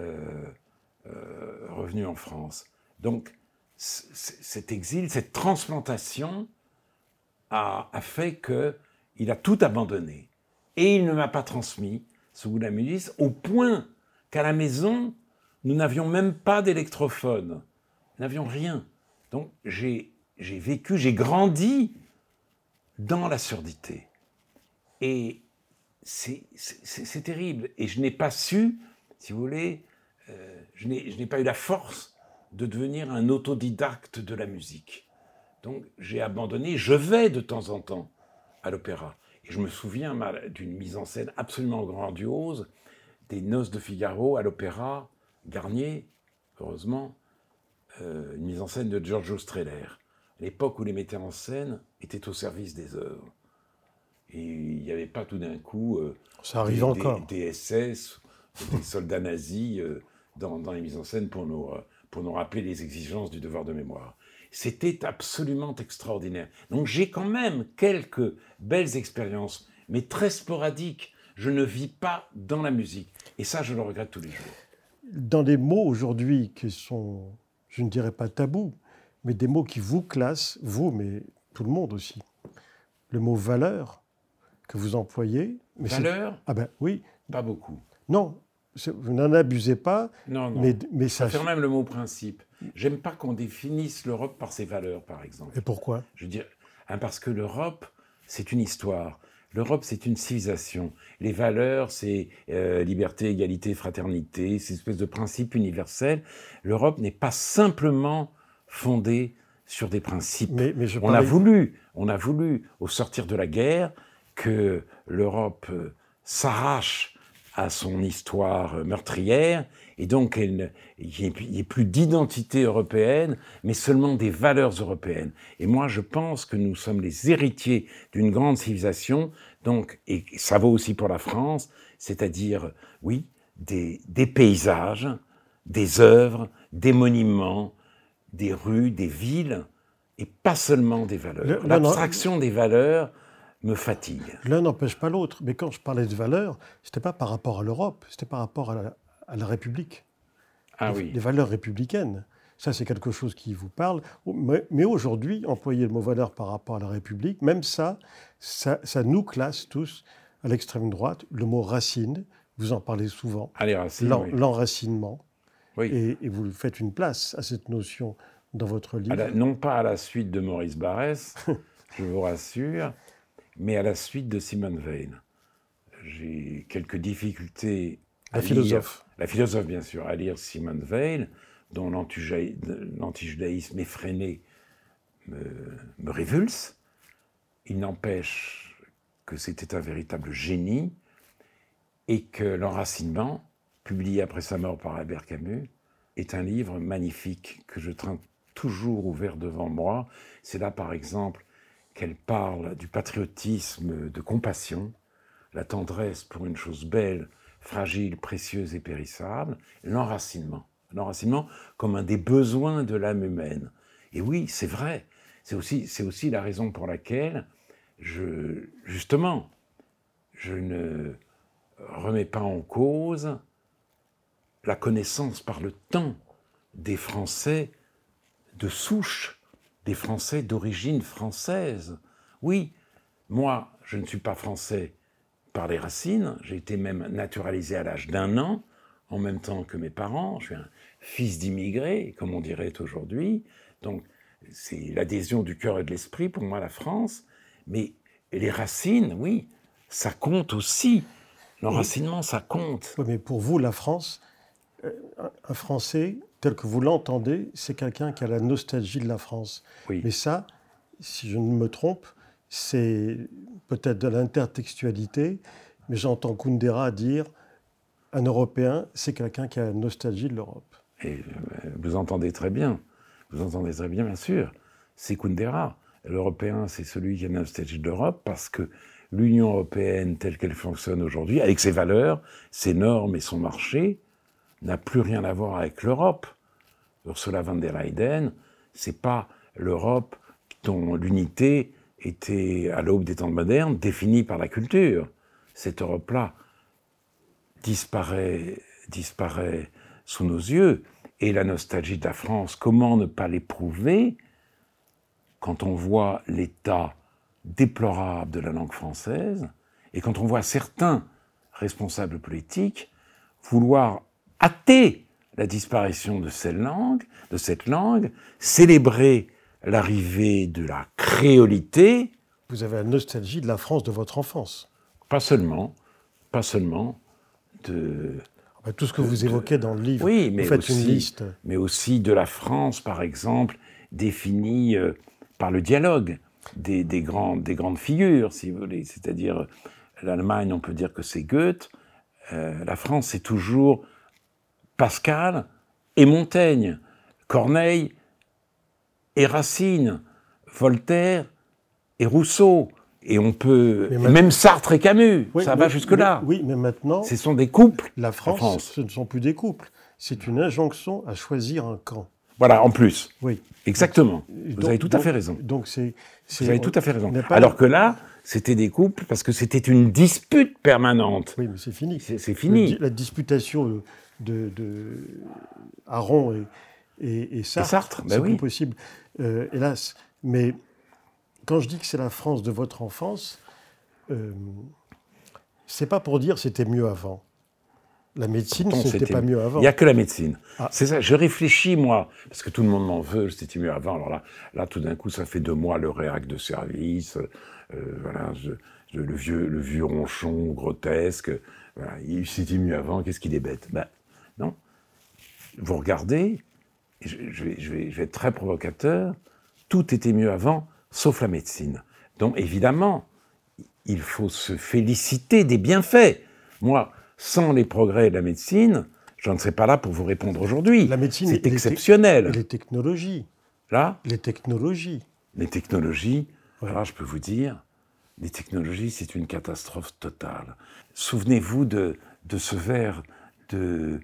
revenu en France. Donc, cet exil, cette transplantation a fait qu'il a tout abandonné. Et il ne m'a pas transmis ce goût de la musique, au point qu'à la maison, nous n'avions même pas d'électrophone. Nous n'avions rien. Donc, j'ai vécu, j'ai grandi dans la surdité. Et c'est terrible. Et je n'ai pas su, si vous voulez, je n'ai pas eu la force de devenir un autodidacte de la musique. Donc j'ai abandonné, je vais de temps en temps à l'opéra. Et je me souviens d'une mise en scène absolument grandiose, des Noces de Figaro à l'opéra Garnier, heureusement, une mise en scène de Giorgio Strehler, à l'époque où les metteurs en scène étaient au service des œuvres. Et il n'y avait pas tout d'un coup Ça arrive encore. des SS, des soldats nazis dans les mises en scène pour nous rappeler les exigences du devoir de mémoire. C'était absolument extraordinaire. Donc j'ai quand même quelques belles expériences, mais très sporadiques. Je ne vis pas dans la musique. Et ça, je le regrette tous les jours. Dans les mots aujourd'hui qui sont, je ne dirais pas tabous, mais des mots qui vous classent, vous, mais tout le monde aussi. Le mot valeur que vous employez. Mais valeur ? Ah ben oui. Pas beaucoup. Non, vous n'en abusez pas. Non, non. Mais ça fait même le mot principe. J'aime pas qu'on définisse l'Europe par ses valeurs, par exemple. Et pourquoi ? Je veux dire, parce que l'Europe, c'est une histoire. L'Europe, c'est une civilisation. Les valeurs, c'est liberté, égalité, fraternité, c'est une espèce de principe universel. L'Europe n'est pas simplement fondée sur des principes. Mais on a voulu, au sortir de la guerre, que l'Europe s'arrache à son histoire meurtrière, et donc il n'y ait plus d'identité européenne, mais seulement des valeurs européennes. Et moi, je pense que nous sommes les héritiers d'une grande civilisation, donc, et ça vaut aussi pour la France, c'est-à-dire, oui, des paysages, des œuvres, des monuments, des rues, des villes, et pas seulement des valeurs. L'abstraction des valeurs me fatigue. L'un n'empêche pas l'autre. Mais quand je parlais de valeurs, ce n'était pas par rapport à l'Europe, c'était par rapport à la République. Ah oui. Les valeurs républicaines. Ça, c'est quelque chose qui vous parle. Mais aujourd'hui, employer le mot valeur par rapport à la République, même ça nous classe tous à l'extrême droite. Le mot racine, vous en parlez souvent. Ah, les racines, oui. L'enracinement. Oui. Et vous faites une place à cette notion dans votre livre. Non pas à la suite de Maurice Barrès, je vous rassure, mais à la suite de Simone Veil. J'ai quelques difficultés La philosophe, bien sûr, à lire Simone Veil, dont l'antijudaïsme effréné me révulse. Il n'empêche que c'était un véritable génie et que L'Enracinement, publié après sa mort par Albert Camus, est un livre magnifique que je traîne toujours ouvert devant moi. C'est là, par exemple, qu'elle parle du patriotisme de compassion, la tendresse pour une chose belle, fragile, précieuse et périssable, l'enracinement comme un des besoins de l'âme humaine. Et oui, c'est vrai, c'est aussi la raison pour laquelle je ne remets pas en cause la connaissance par le temps des Français de souche, des Français d'origine française. Oui, moi, je ne suis pas français par les racines, j'ai été même naturalisé à l'âge d'1 an, en même temps que mes parents, je suis un fils d'immigrés, comme on dirait aujourd'hui, donc c'est l'adhésion du cœur et de l'esprit pour moi, la France, mais les racines, oui, ça compte aussi, l'enracinement, ça compte. Oui, mais pour vous, la France, un Français, tel que vous l'entendez, c'est quelqu'un qui a la nostalgie de la France. Oui. Mais ça, si je ne me trompe, c'est peut-être de l'intertextualité, mais j'entends Kundera dire un Européen, c'est quelqu'un qui a la nostalgie de l'Europe. Et vous entendez très bien, bien sûr. C'est Kundera. L'Européen, c'est celui qui a la nostalgie de l'Europe parce que l'Union européenne, telle qu'elle fonctionne aujourd'hui, avec ses valeurs, ses normes et son marché, n'a plus rien à voir avec l'Europe. Ursula von der Leyen, c'est pas l'Europe dont l'unité était, à l'aube des temps modernes, définie par la culture. Cette Europe-là disparaît sous nos yeux. Et la nostalgie de la France, comment ne pas l'éprouver quand on voit l'état déplorable de la langue française et quand on voit certains responsables politiques vouloir hâter la disparition de cette langue, célébrer l'arrivée de la créolité. Vous avez la nostalgie de la France de votre enfance. Pas seulement tout ce que vous évoquez dans le livre, oui, mais vous faites aussi, une liste. Mais aussi de la France, par exemple, définie par le dialogue des grandes figures, si vous voulez. C'est-à-dire, l'Allemagne, on peut dire que c'est Goethe. La France, c'est toujours Pascal et Montaigne, Corneille et Racine, Voltaire et Rousseau. Et on peut... Même Sartre et Camus, ça va jusque-là. Oui, mais maintenant... Ce sont des couples. La France, ce ne sont plus des couples. C'est une injonction à choisir un camp. Voilà, en plus. Oui. Exactement. Vous avez tout à fait raison. Donc vous avez tout à fait raison. Alors que là, c'était des couples parce que c'était une dispute permanente. Oui, mais c'est fini. C'est fini. La disputation de Aron et Sartre, c'est plus possible, hélas. Mais quand je dis que c'est la France de votre enfance, c'est pas pour dire c'était mieux avant. La médecine, c'était pas mieux avant. Il n'y a que la médecine. C'est ça, je réfléchis, moi, parce que tout le monde m'en veut, c'était mieux avant. Alors là, tout d'un coup, ça fait de moi le réac de service, voilà, le vieux ronchon grotesque. Voilà, c'était mieux avant, qu'est-ce qu'il est bête. Ben, non. Vous regardez, je vais être très provocateur, tout était mieux avant, sauf la médecine. Donc, évidemment, il faut se féliciter des bienfaits. Moi, sans les progrès de la médecine, je ne serais pas là pour vous répondre aujourd'hui. La médecine, c'est exceptionnel. Et les technologies. Là ? Les technologies. Les technologies, alors je peux vous dire, les technologies, c'est une catastrophe totale. Souvenez-vous de ce vers de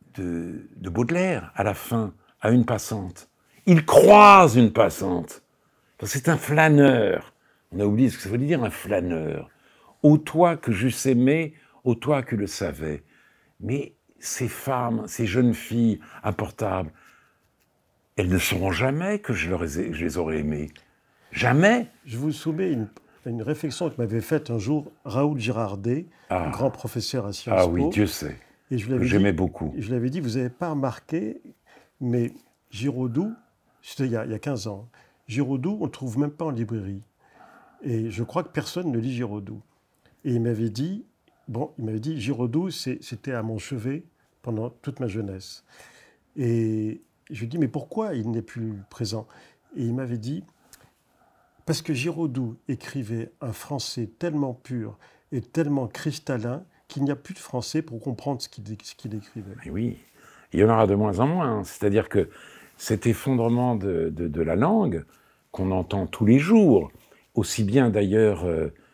Baudelaire, à la fin, à une passante. Il croise une passante. C'est un flâneur. On a oublié ce que ça veut dire, un flâneur. Ô toi que j'eusse aimé, ô toi que le savais. Mais ces femmes, ces jeunes filles importables, elles ne sauront jamais que je les aurais aimées. Jamais. Je vous soumets une réflexion que m'avait faite un jour Raoul Girardet, grand professeur à Sciences Po. Ah oui, Dieu sait. Et j'aimais beaucoup. Je lui avais dit, vous n'avez pas remarqué, mais Giraudoux, c'était il y a 15 ans, Giraudoux, on ne le trouve même pas en librairie. Et je crois que personne ne lit Giraudoux. Et il m'avait dit, Giraudoux, c'était à mon chevet pendant toute ma jeunesse. Et je lui ai dit, mais pourquoi il n'est plus présent ? Et il m'avait dit, parce que Giraudoux écrivait un français tellement pur et tellement cristallin qu'il n'y a plus de français pour comprendre ce qu'il écrivait. Et oui, il y en aura de moins en moins. C'est-à-dire que cet effondrement de la langue qu'on entend tous les jours, aussi bien d'ailleurs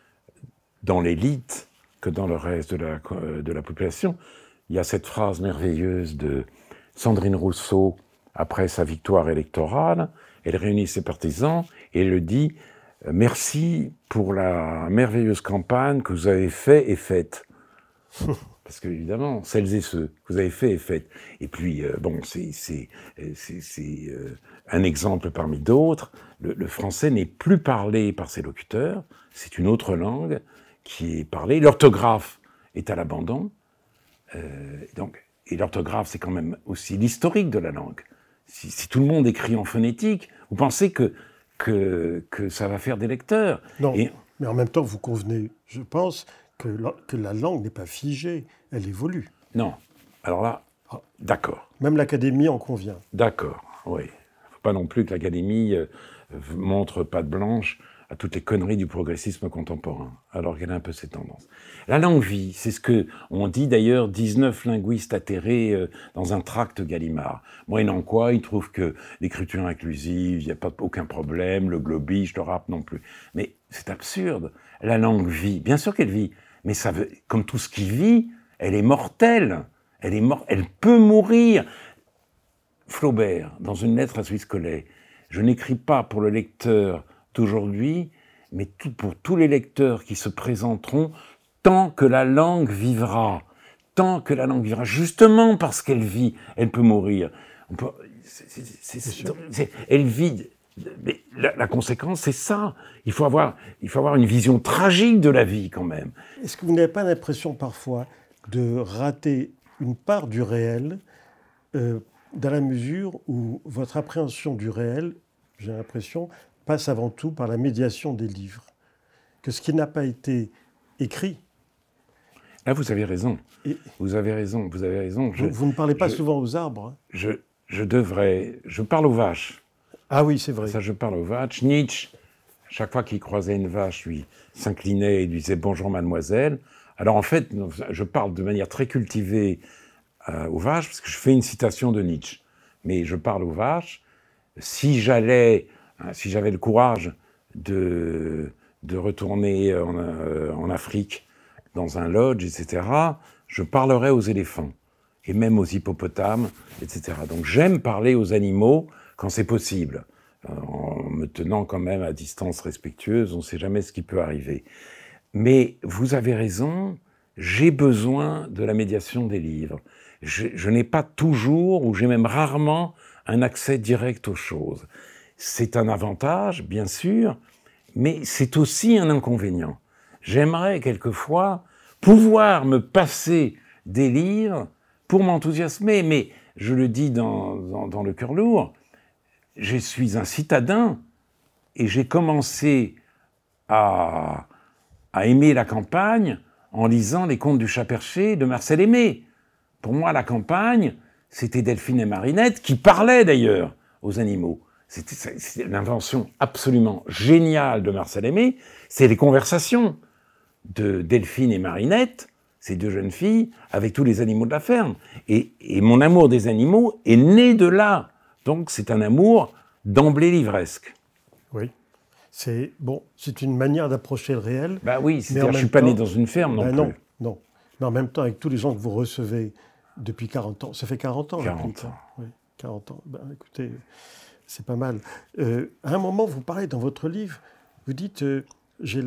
dans l'élite que dans le reste de la population. Il y a cette phrase merveilleuse de Sandrine Rousseau, après sa victoire électorale, elle réunit ses partisans et elle dit « Merci pour la merveilleuse campagne que vous avez faite et faite ». Parce que, évidemment, celles et ceux que vous avez fait et faites. Et puis, c'est un exemple parmi d'autres. Le français n'est plus parlé par ses locuteurs, c'est une autre langue qui est parlée. L'orthographe est à l'abandon. Et l'orthographe, c'est quand même aussi l'historique de la langue. Si tout le monde écrit en phonétique, vous pensez que ça va faire des lecteurs. Non, mais en même temps, vous convenez, je pense, que la langue n'est pas figée, elle évolue. Non. Alors là, d'accord. Même l'Académie en convient. D'accord, oui. Il ne faut pas non plus que l'Académie montre patte blanche à toutes les conneries du progressisme contemporain, alors qu'elle a un peu ses tendances. La langue vit, c'est ce que on dit d'ailleurs 19 linguistes atterrés dans un tract Gallimard. Moyennant quoi, ils trouvent que l'écriture inclusive, il n'y a pas aucun problème, le globish, le rap non plus. Mais c'est absurde. La langue vit, bien sûr qu'elle vit, mais ça veut, comme tout ce qui vit, elle est mortelle. Elle peut mourir. Flaubert, dans une lettre à Suisse Collet, je n'écris pas pour le lecteur d'aujourd'hui, mais pour tous les lecteurs qui se présenteront tant que la langue vivra. Tant que la langue vivra. Justement parce qu'elle vit, elle peut mourir. Elle vit. Mais la conséquence, c'est ça. Il faut avoir une vision tragique de la vie, quand même. Est-ce que vous n'avez pas l'impression, parfois, de rater une part du réel dans la mesure où votre appréhension du réel, j'ai l'impression, passe avant tout par la médiation des livres. Que ce qui n'a pas été écrit... Là, vous avez raison. Vous avez raison. Vous ne parlez pas souvent aux arbres. Hein. Je parle aux vaches. Ah oui, c'est vrai. Ça, je parle aux vaches. Nietzsche, chaque fois qu'il croisait une vache, lui s'inclinait et lui disait « Bonjour, mademoiselle ». Alors en fait, je parle de manière très cultivée aux vaches, parce que je fais une citation de Nietzsche. Mais je parle aux vaches. Si j'avais le courage de retourner en Afrique, dans un lodge, etc., je parlerais aux éléphants, et même aux hippopotames, etc. Donc j'aime parler aux animaux quand c'est possible, en me tenant quand même à distance respectueuse, on ne sait jamais ce qui peut arriver. Mais vous avez raison, j'ai besoin de la médiation des livres. Je n'ai pas toujours, ou j'ai même rarement, un accès direct aux choses. C'est un avantage, bien sûr, mais c'est aussi un inconvénient. J'aimerais quelquefois pouvoir me passer des livres pour m'enthousiasmer, mais je le dis dans le cœur lourd, je suis un citadin et j'ai commencé à aimer la campagne en lisant les contes du chat perché de Marcel Aimé. Pour moi, la campagne, c'était Delphine et Marinette qui parlaient d'ailleurs aux animaux. C'était l'invention absolument géniale de Marcel Aimé, c'est les conversations de Delphine et Marinette, ces deux jeunes filles, avec tous les animaux de la ferme. Et mon amour des animaux est né de là. Donc c'est un amour d'emblée livresque. Oui. C'est une manière d'approcher le réel. Bah oui, je ne suis pas né dans une ferme non plus. Non. Mais en même temps, avec tous les gens que vous recevez depuis 40 ans, ça fait 40 ans. 40 ans. Oui, 40 ans. Ben, écoutez, c'est pas mal. À un moment, vous parlez dans votre livre, vous dites j'ai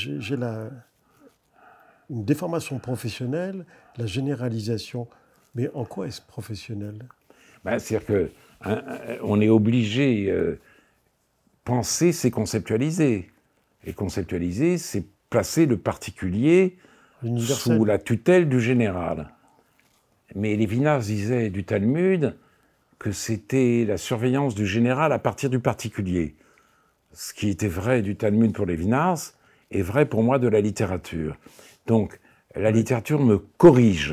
une déformation professionnelle, la généralisation. Mais en quoi est-ce professionnel ? C'est-à-dire qu'on est obligé... penser, c'est conceptualiser. Et conceptualiser, c'est placer le particulier sous la tutelle du général. Mais Lévinas disait du Talmud que c'était la surveillance du général à partir du particulier. Ce qui était vrai du Talmud pour Lévinas est vrai pour moi de la littérature. Donc, la littérature me corrige.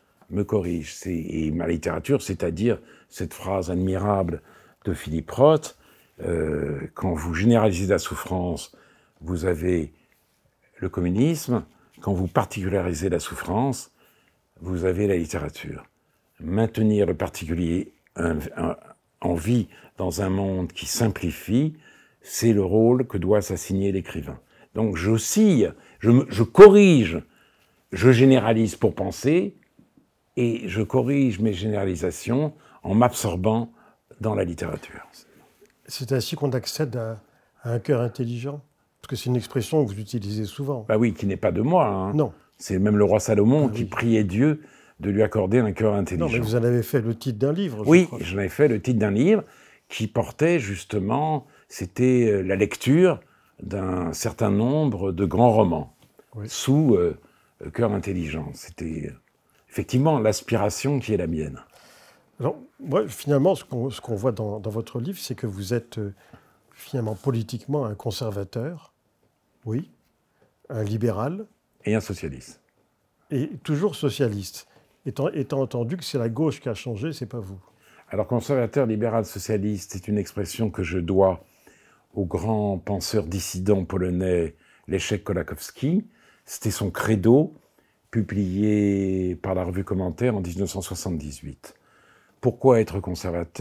Et ma littérature, c'est-à-dire cette phrase admirable de Philippe Roth, quand vous généralisez la souffrance, vous avez le communisme. Quand vous particularisez la souffrance, vous avez la littérature. Maintenir le particulier en vie dans un monde qui simplifie, c'est le rôle que doit s'assigner l'écrivain. Donc j'oscille, je corrige, je généralise pour penser, et je corrige mes généralisations en m'absorbant dans la littérature. C'est ainsi qu'on accède à un cœur intelligent ? Parce que c'est une expression que vous utilisez souvent. Bah oui, qui n'est pas de moi. Hein. Non. C'est même le roi Salomon qui priait Dieu de lui accorder un cœur intelligent. Non, mais vous en avez fait le titre d'un livre, je crois. J'en avais fait le titre d'un livre qui portait justement, c'était la lecture d'un certain nombre de grands romans sous cœur intelligent. C'était effectivement l'aspiration qui est la mienne. Alors, moi, finalement, ce qu'on voit dans votre livre, c'est que vous êtes finalement politiquement un conservateur, oui, un libéral. Et un socialiste. Et toujours socialiste, étant entendu que c'est la gauche qui a changé, c'est pas vous. Alors, conservateur, libéral, socialiste, c'est une expression que je dois au grand penseur dissident polonais Leszek Kolakowski. C'était son credo, publié par la revue Commentaire en 1978. Pourquoi être conservateur ?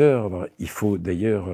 Il faut d'ailleurs,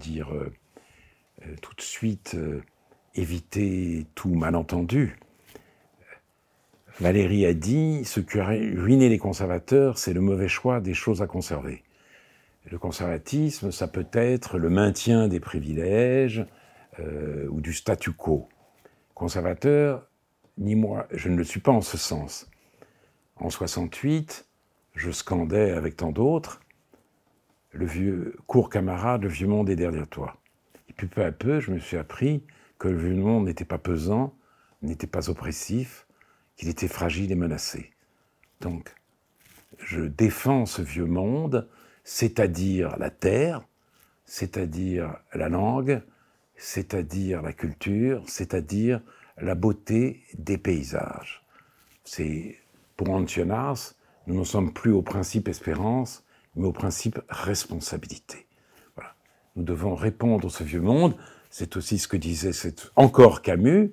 tout de suite éviter tout malentendu. Valéry a dit « Ce qui a ruiné les conservateurs, c'est le mauvais choix des choses à conserver ». Le conservatisme, ça peut être le maintien des privilèges ou du statu quo. Conservateur, ni moi, je ne le suis pas en ce sens. En 68, je scandais avec tant d'autres « Le vieux court camarade, le vieux monde est derrière toi ». Et puis peu à peu, je me suis appris que le vieux monde n'était pas pesant, n'était pas oppressif, qu'il était fragile et menacé. Donc, je défends ce vieux monde, c'est-à-dire la terre, c'est-à-dire la langue, c'est-à-dire la culture, c'est-à-dire la beauté des paysages. Pour Antionas, nous ne sommes plus au principe espérance, mais au principe responsabilité. Voilà. Nous devons répondre à ce vieux monde. C'est aussi ce que disait encore Camus.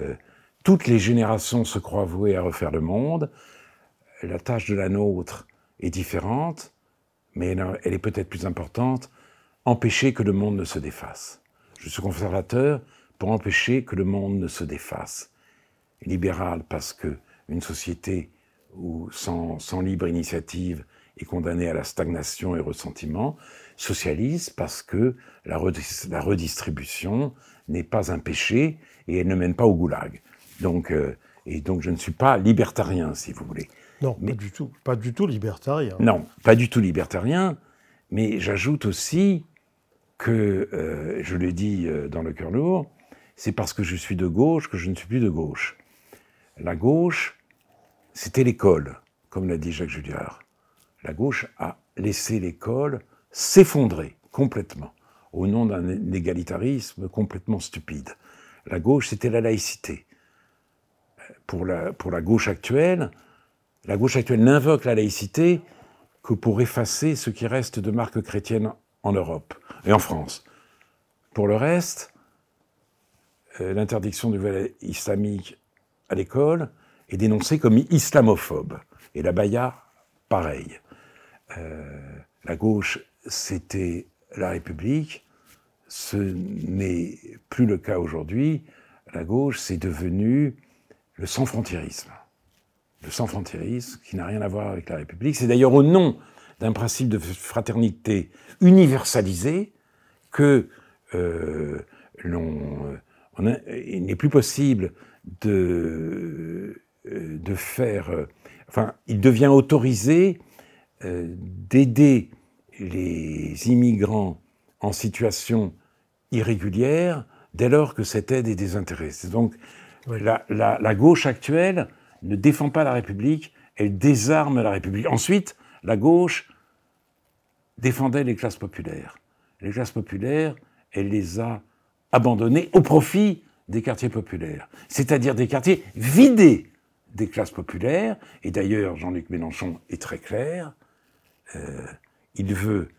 Toutes les générations se croient vouées à refaire le monde. La tâche de la nôtre, est différente, mais elle est peut-être plus importante, empêcher que le monde ne se déface. Je suis conservateur pour empêcher que le monde ne se déface. Libéral parce qu'une société sans libre initiative est condamnée à la stagnation et au ressentiment. Socialiste parce que la redistribution n'est pas un péché et elle ne mène pas au goulag. Donc je ne suis pas libertarien, si vous voulez. Non, pas du tout libertarien. Non, pas du tout libertarien, mais j'ajoute aussi que, je le dis dans Le Cœur lourd, c'est parce que je suis de gauche que je ne suis plus de gauche. La gauche, c'était l'école, comme l'a dit Jacques Julliard. La gauche a laissé l'école s'effondrer complètement, au nom d'un égalitarisme complètement stupide. La gauche, c'était la laïcité. Pour la gauche actuelle n'invoque la laïcité que pour effacer ce qui reste de marque chrétienne en Europe et en France. Pour le reste, l'interdiction du voile islamique à l'école est dénoncée comme islamophobe. Et la baya, pareil. La gauche, c'était la République. Ce n'est plus le cas aujourd'hui. La gauche, c'est devenu le sans-frontiérisme. Le sans-frontiérisme qui n'a rien à voir avec la République. C'est d'ailleurs au nom d'un principe de fraternité universalisé que il n'est plus possible de faire... il devient autorisé d'aider les immigrants en situation irrégulière dès lors que cette aide est désintéressée. Donc, oui. La gauche actuelle ne défend pas la République, elle désarme la République. Ensuite, la gauche défendait les classes populaires. Les classes populaires, elle les a abandonnées au profit des quartiers populaires, c'est-à-dire des quartiers vidés des classes populaires. Et d'ailleurs, Jean-Luc Mélenchon est très clair, il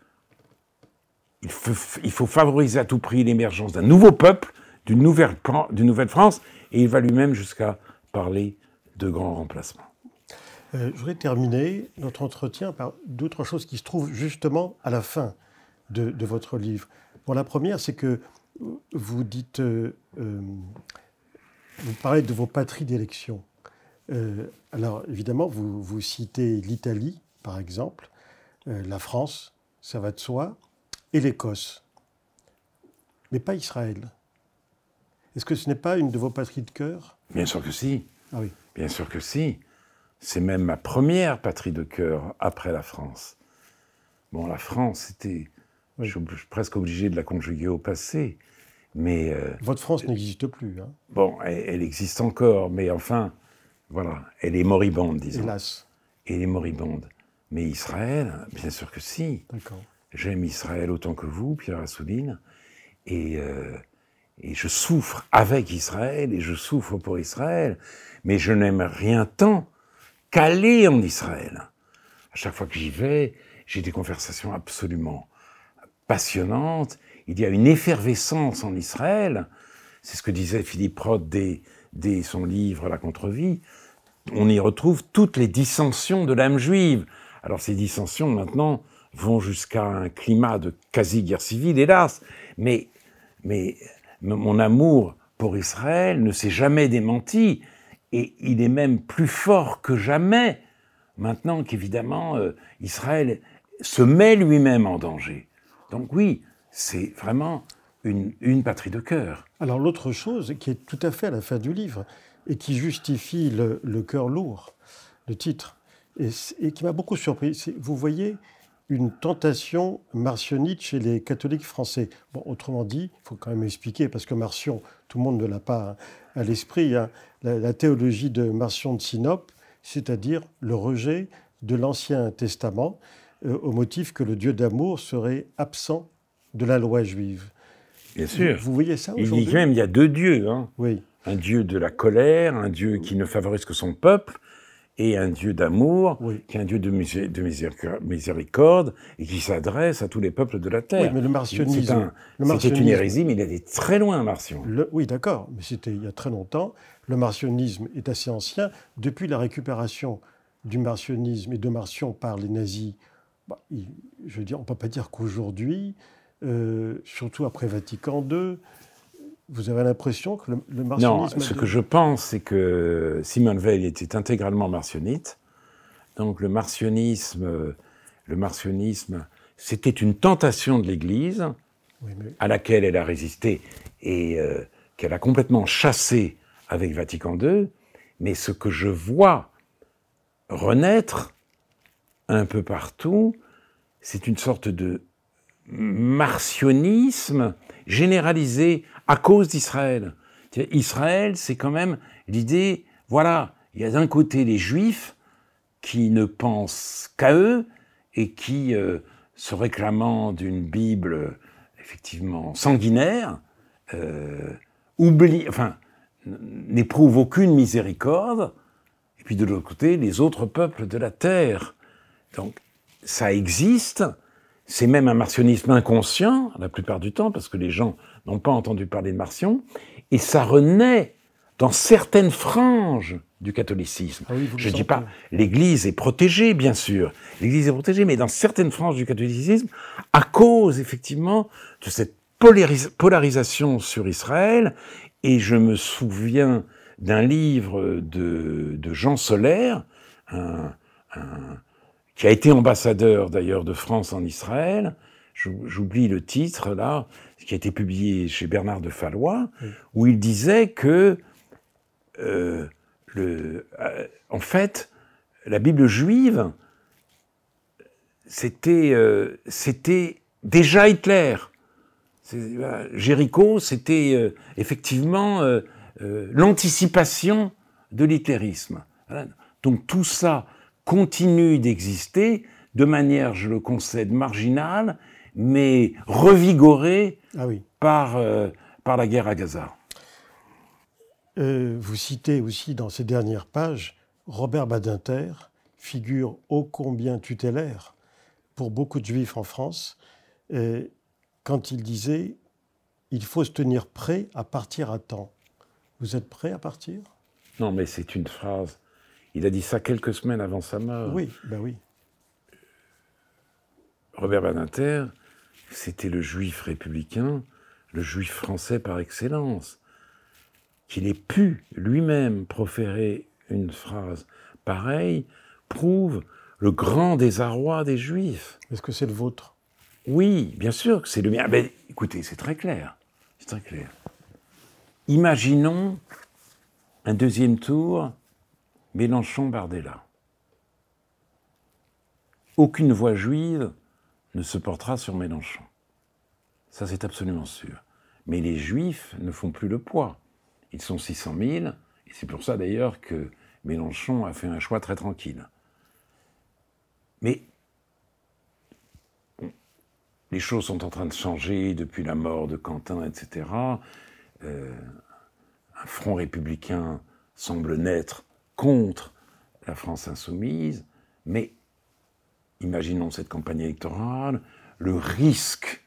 faut favoriser à tout prix l'émergence d'un nouveau peuple, d'une nouvelle France, et il va lui-même jusqu'à parler de grands remplacements. Je voudrais terminer notre entretien par d'autres choses qui se trouvent justement à la fin de votre livre. Bon, la première, c'est que vous dites, vous parlez de vos patries d'élection. Alors, évidemment, vous citez l'Italie, par exemple, la France, ça va de soi, et l'Écosse, mais pas Israël. Est-ce que ce n'est pas une de vos patries de cœur ? Bien sûr que si. Ah oui. Bien sûr que si. C'est même ma première patrie de cœur après la France. Bon, la France, c'était... Oui. Je suis presque obligé de la conjuguer au passé, mais... Votre France n'existe plus, hein ? Bon, elle existe encore, mais enfin, voilà, elle est moribonde, disons. Hélas. Elle est moribonde. Mais Israël, bien sûr que si. D'accord. J'aime Israël autant que vous, Pierre Assouline, et je souffre avec Israël, et je souffre pour Israël, mais je n'aime rien tant qu'aller en Israël. À chaque fois que j'y vais, j'ai des conversations absolument passionnantes. Il y a une effervescence en Israël. C'est ce que disait Philippe Roth dès son livre « La contre-vie ». On y retrouve toutes les dissensions de l'âme juive. Alors ces dissensions, maintenant, vont jusqu'à un climat de quasi-guerre civile, hélas. Mais mon amour pour Israël ne s'est jamais démenti. Et il est même plus fort que jamais, maintenant qu'évidemment, Israël se met lui-même en danger. Donc oui, c'est vraiment une patrie de cœur. Alors l'autre chose qui est tout à fait à la fin du livre, et qui justifie le cœur lourd, le titre, et qui m'a beaucoup surpris, c'est, vous voyez, une tentation martionnite chez les catholiques français. Bon, autrement dit, il faut quand même expliquer, parce que Marcion, tout le monde ne l'a pas à l'esprit, hein, la théologie de Marcion de Sinope, c'est-à-dire le rejet de l'Ancien Testament, au motif que le Dieu d'amour serait absent de la loi juive. Bien sûr. Vous voyez ça aujourd'hui ? Il dit même, il y a deux dieux. Hein. Oui. Un Dieu de la colère, un Dieu qui ne favorise que son peuple, et un Dieu d'amour, oui, qui est un Dieu de miséricorde, et qui s'adresse à tous les peuples de la terre. Oui, mais le marcionnisme... C'était une hérésie, mais il allait très loin, Marcion. Oui, d'accord, mais c'était il y a très longtemps. Le marcionnisme est assez ancien. Depuis la récupération du marcionisme et de Marcion par les nazis, je veux dire, on ne peut pas dire qu'aujourd'hui, surtout après Vatican II, vous avez l'impression que le marcionisme... Non, ce que je pense, c'est que Simone Veil était intégralement martionnite. Donc le marcionnisme, c'était une tentation de l'Église, oui, à laquelle elle a résisté et qu'elle a complètement chassée avec Vatican II. Mais ce que je vois renaître un peu partout, c'est une sorte de marcionnisme généralisé à cause d'Israël. Israël, c'est quand même l'idée, voilà, il y a d'un côté les Juifs qui ne pensent qu'à eux et qui, se réclamant d'une Bible effectivement sanguinaire, n'éprouvent aucune miséricorde, et puis de l'autre côté, les autres peuples de la terre. Donc, ça existe, c'est même un marcionnisme inconscient, la plupart du temps, parce que les gens n'ont pas entendu parler de martion, et ça renaît dans certaines franges du catholicisme. Ah oui, je ne dis pas, l'Église est protégée, bien sûr, l'Église est protégée, mais dans certaines franges du catholicisme, à cause, effectivement, de cette polarisation sur Israël, et je me souviens d'un livre de Jean Solaire, qui a été ambassadeur d'ailleurs de France en Israël, j'oublie le titre là, qui a été publié chez Bernard de Fallois, oui, où il disait que, en fait, la Bible juive, c'était déjà Hitler. Jéricho, c'était effectivement l'anticipation de l'hitlérisme. Voilà. Donc tout ça continue d'exister de manière, je le concède, marginale, mais revigorée par la guerre à Gaza. Vous citez aussi dans ces dernières pages Robert Badinter, figure ô combien tutélaire pour beaucoup de juifs en France, quand il disait « il faut se tenir prêt à partir à temps ». Vous êtes prêt à partir ? Non, mais c'est une phrase. Il a dit ça quelques semaines avant sa mort. Oui, ben oui. Robert Badinter, c'était le juif républicain, le juif français par excellence. Qu'il ait pu lui-même proférer une phrase pareille prouve le grand désarroi des juifs. Est-ce que c'est le vôtre ? Oui, bien sûr que c'est le mien. Ben, écoutez, c'est très clair. C'est très clair. Imaginons un deuxième tour, Mélenchon-Bardella. Aucune voix juive ne se portera sur Mélenchon. Ça, c'est absolument sûr. Mais les juifs ne font plus le poids. Ils sont 600 000, et c'est pour ça d'ailleurs que Mélenchon a fait un choix très tranquille. Mais les choses sont en train de changer depuis la mort de Quentin, etc. Un front républicain semble naître contre la France insoumise, mais imaginons cette campagne électorale, le risque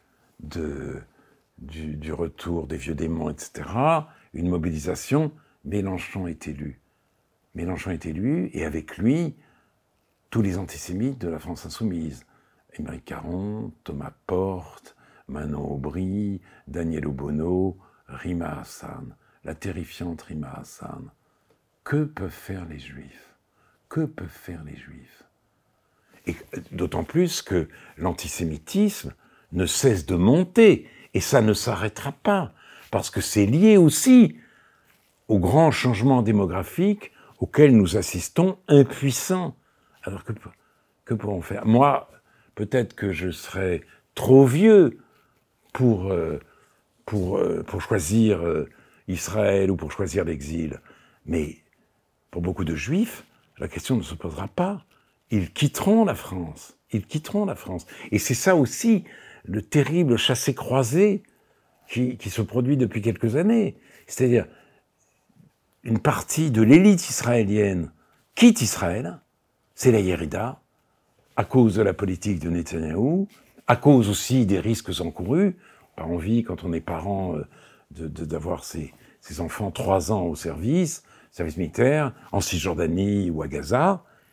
du retour des vieux démons, etc., une mobilisation, Mélenchon est élu. Mélenchon est élu, et avec lui, tous les antisémites de la France insoumise. Émeric Caron, Thomas Porte, Manon Aubry, Daniel Obono, Rima Hassan, la terrifiante Rima Hassan. Que peuvent faire les Juifs ? Que peuvent faire les Juifs ? Et d'autant plus que l'antisémitisme ne cesse de monter, et ça ne s'arrêtera pas, parce que c'est lié aussi au grand changement démographique auquel nous assistons impuissants. Alors que pourrons faire ? Moi, peut-être que je serai trop vieux pour choisir Israël ou pour choisir l'exil, mais pour beaucoup de Juifs, la question ne se posera pas. Ils quitteront la France. Ils quitteront la France. Et c'est ça aussi le terrible chassé-croisé qui se produit depuis quelques années. C'est-à-dire, une partie de l'élite israélienne quitte Israël, c'est la Yérida, à cause de la politique de Netanyahou, à cause aussi des risques encourus. On n'a pas envie, quand on est parent, d'avoir ses enfants 3 ans au service militaire, en Cisjordanie ou à Gaza.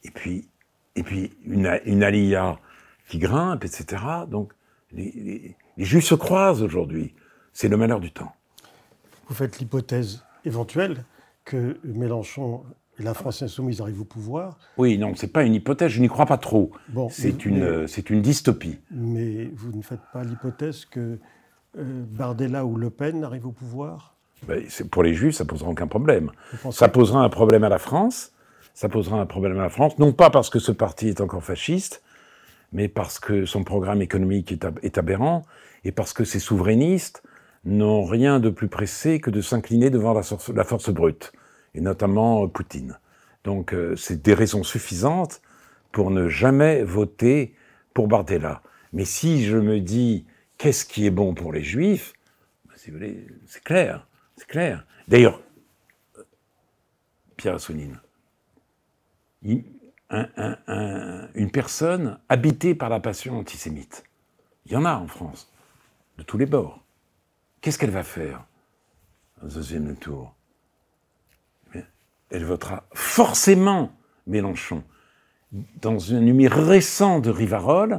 et puis une alia qui grimpe, etc. Donc, les Juifs se croisent aujourd'hui. C'est le malheur du temps. Vous faites l'hypothèse éventuelle que Mélenchon et la France insoumise arrivent au pouvoir. Oui, non, c'est pas une hypothèse, je n'y crois pas trop. Bon, c'est une dystopie. Mais vous ne faites pas l'hypothèse que Bardella ou Le Pen arrivent au pouvoir? Pour les Juifs, ça ne posera aucun problème. Ça posera un problème à la France. Ça posera un problème à la France, non pas parce que ce parti est encore fasciste, mais parce que son programme économique est aberrant, et parce que ces souverainistes n'ont rien de plus pressé que de s'incliner devant la force brute, et notamment Poutine. Donc c'est des raisons suffisantes pour ne jamais voter pour Bardella. Mais si je me dis, qu'est-ce qui est bon pour les Juifs, si vous voulez, c'est clair, c'est clair. D'ailleurs, Pierre Assouline, une personne habitée par la passion antisémite, il y en a en France, de tous les bords. Qu'est-ce qu'elle va faire au deuxième tour? Elle votera forcément Mélenchon. Dans un numéro récent de Rivarol,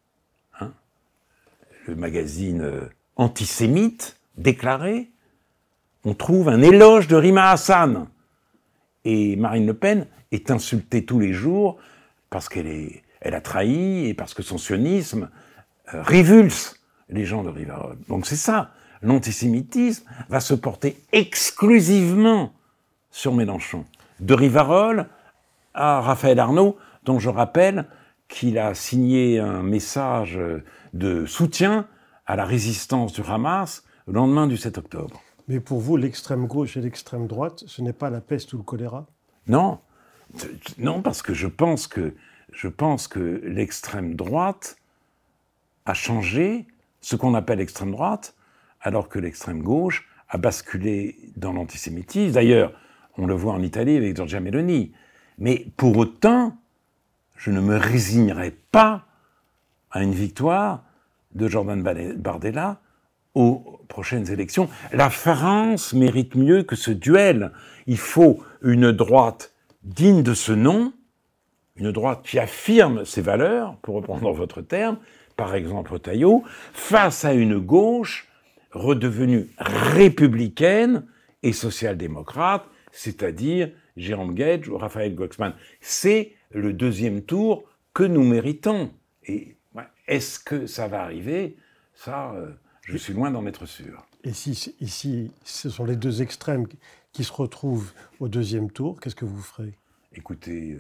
le magazine antisémite déclaré, on trouve un éloge de Rima Hassan. Et Marine Le Pen est insultée tous les jours parce qu'elle a trahi et parce que son sionisme révulse les gens de Rivarol. Donc c'est ça, l'antisémitisme va se porter exclusivement sur Mélenchon. De Rivarol à Raphaël Arnaud, dont je rappelle qu'il a signé un message de soutien à la résistance du Hamas le lendemain du 7 octobre. Mais pour vous, l'extrême gauche et l'extrême droite, ce n'est pas la peste ou le choléra? Non, non, parce que je pense que l'extrême droite a changé ce qu'on appelle l'extrême droite, alors que l'extrême gauche a basculé dans l'antisémitisme. D'ailleurs, on le voit en Italie avec Giorgia Meloni. Mais pour autant, je ne me résignerai pas à une victoire de Jordan Bardella aux prochaines élections. La France mérite mieux que ce duel. Il faut une droite digne de ce nom, une droite qui affirme ses valeurs, pour reprendre votre terme, par exemple Retailleau, face à une gauche redevenue républicaine et social-démocrate, c'est-à-dire Jérôme Gage ou Raphaël Glucksmann. C'est le deuxième tour que nous méritons. Et est-ce que ça va arriver? Ça, je suis loin d'en être sûr. Et si ce sont les deux extrêmes qui se retrouvent au deuxième tour, qu'est-ce que vous ferez? Écoutez,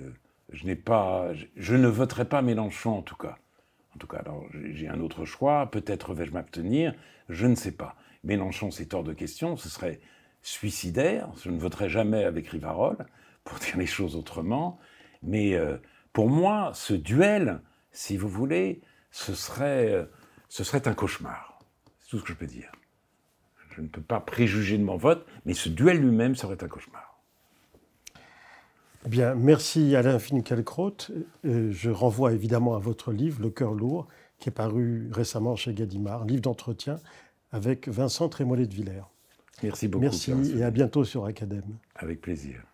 je ne voterai pas Mélenchon en tout cas. En tout cas, alors j'ai un autre choix, peut-être vais-je m'abstenir, je ne sais pas. Mélenchon, c'est hors de question, ce serait suicidaire, je ne voterai jamais avec Rivarol, pour dire les choses autrement, mais pour moi, ce duel, si vous voulez, ce serait un cauchemar. C'est tout ce que je peux dire. Je ne peux pas préjuger de mon vote, mais ce duel lui-même serait un cauchemar. Bien, merci Alain Finkielkraut. Je renvoie évidemment à votre livre, Le cœur lourd, qui est paru récemment chez Gallimard, livre d'entretien avec Vincent Trémollet de Villers. Merci beaucoup. Merci et à bientôt sur Acadème. Avec plaisir.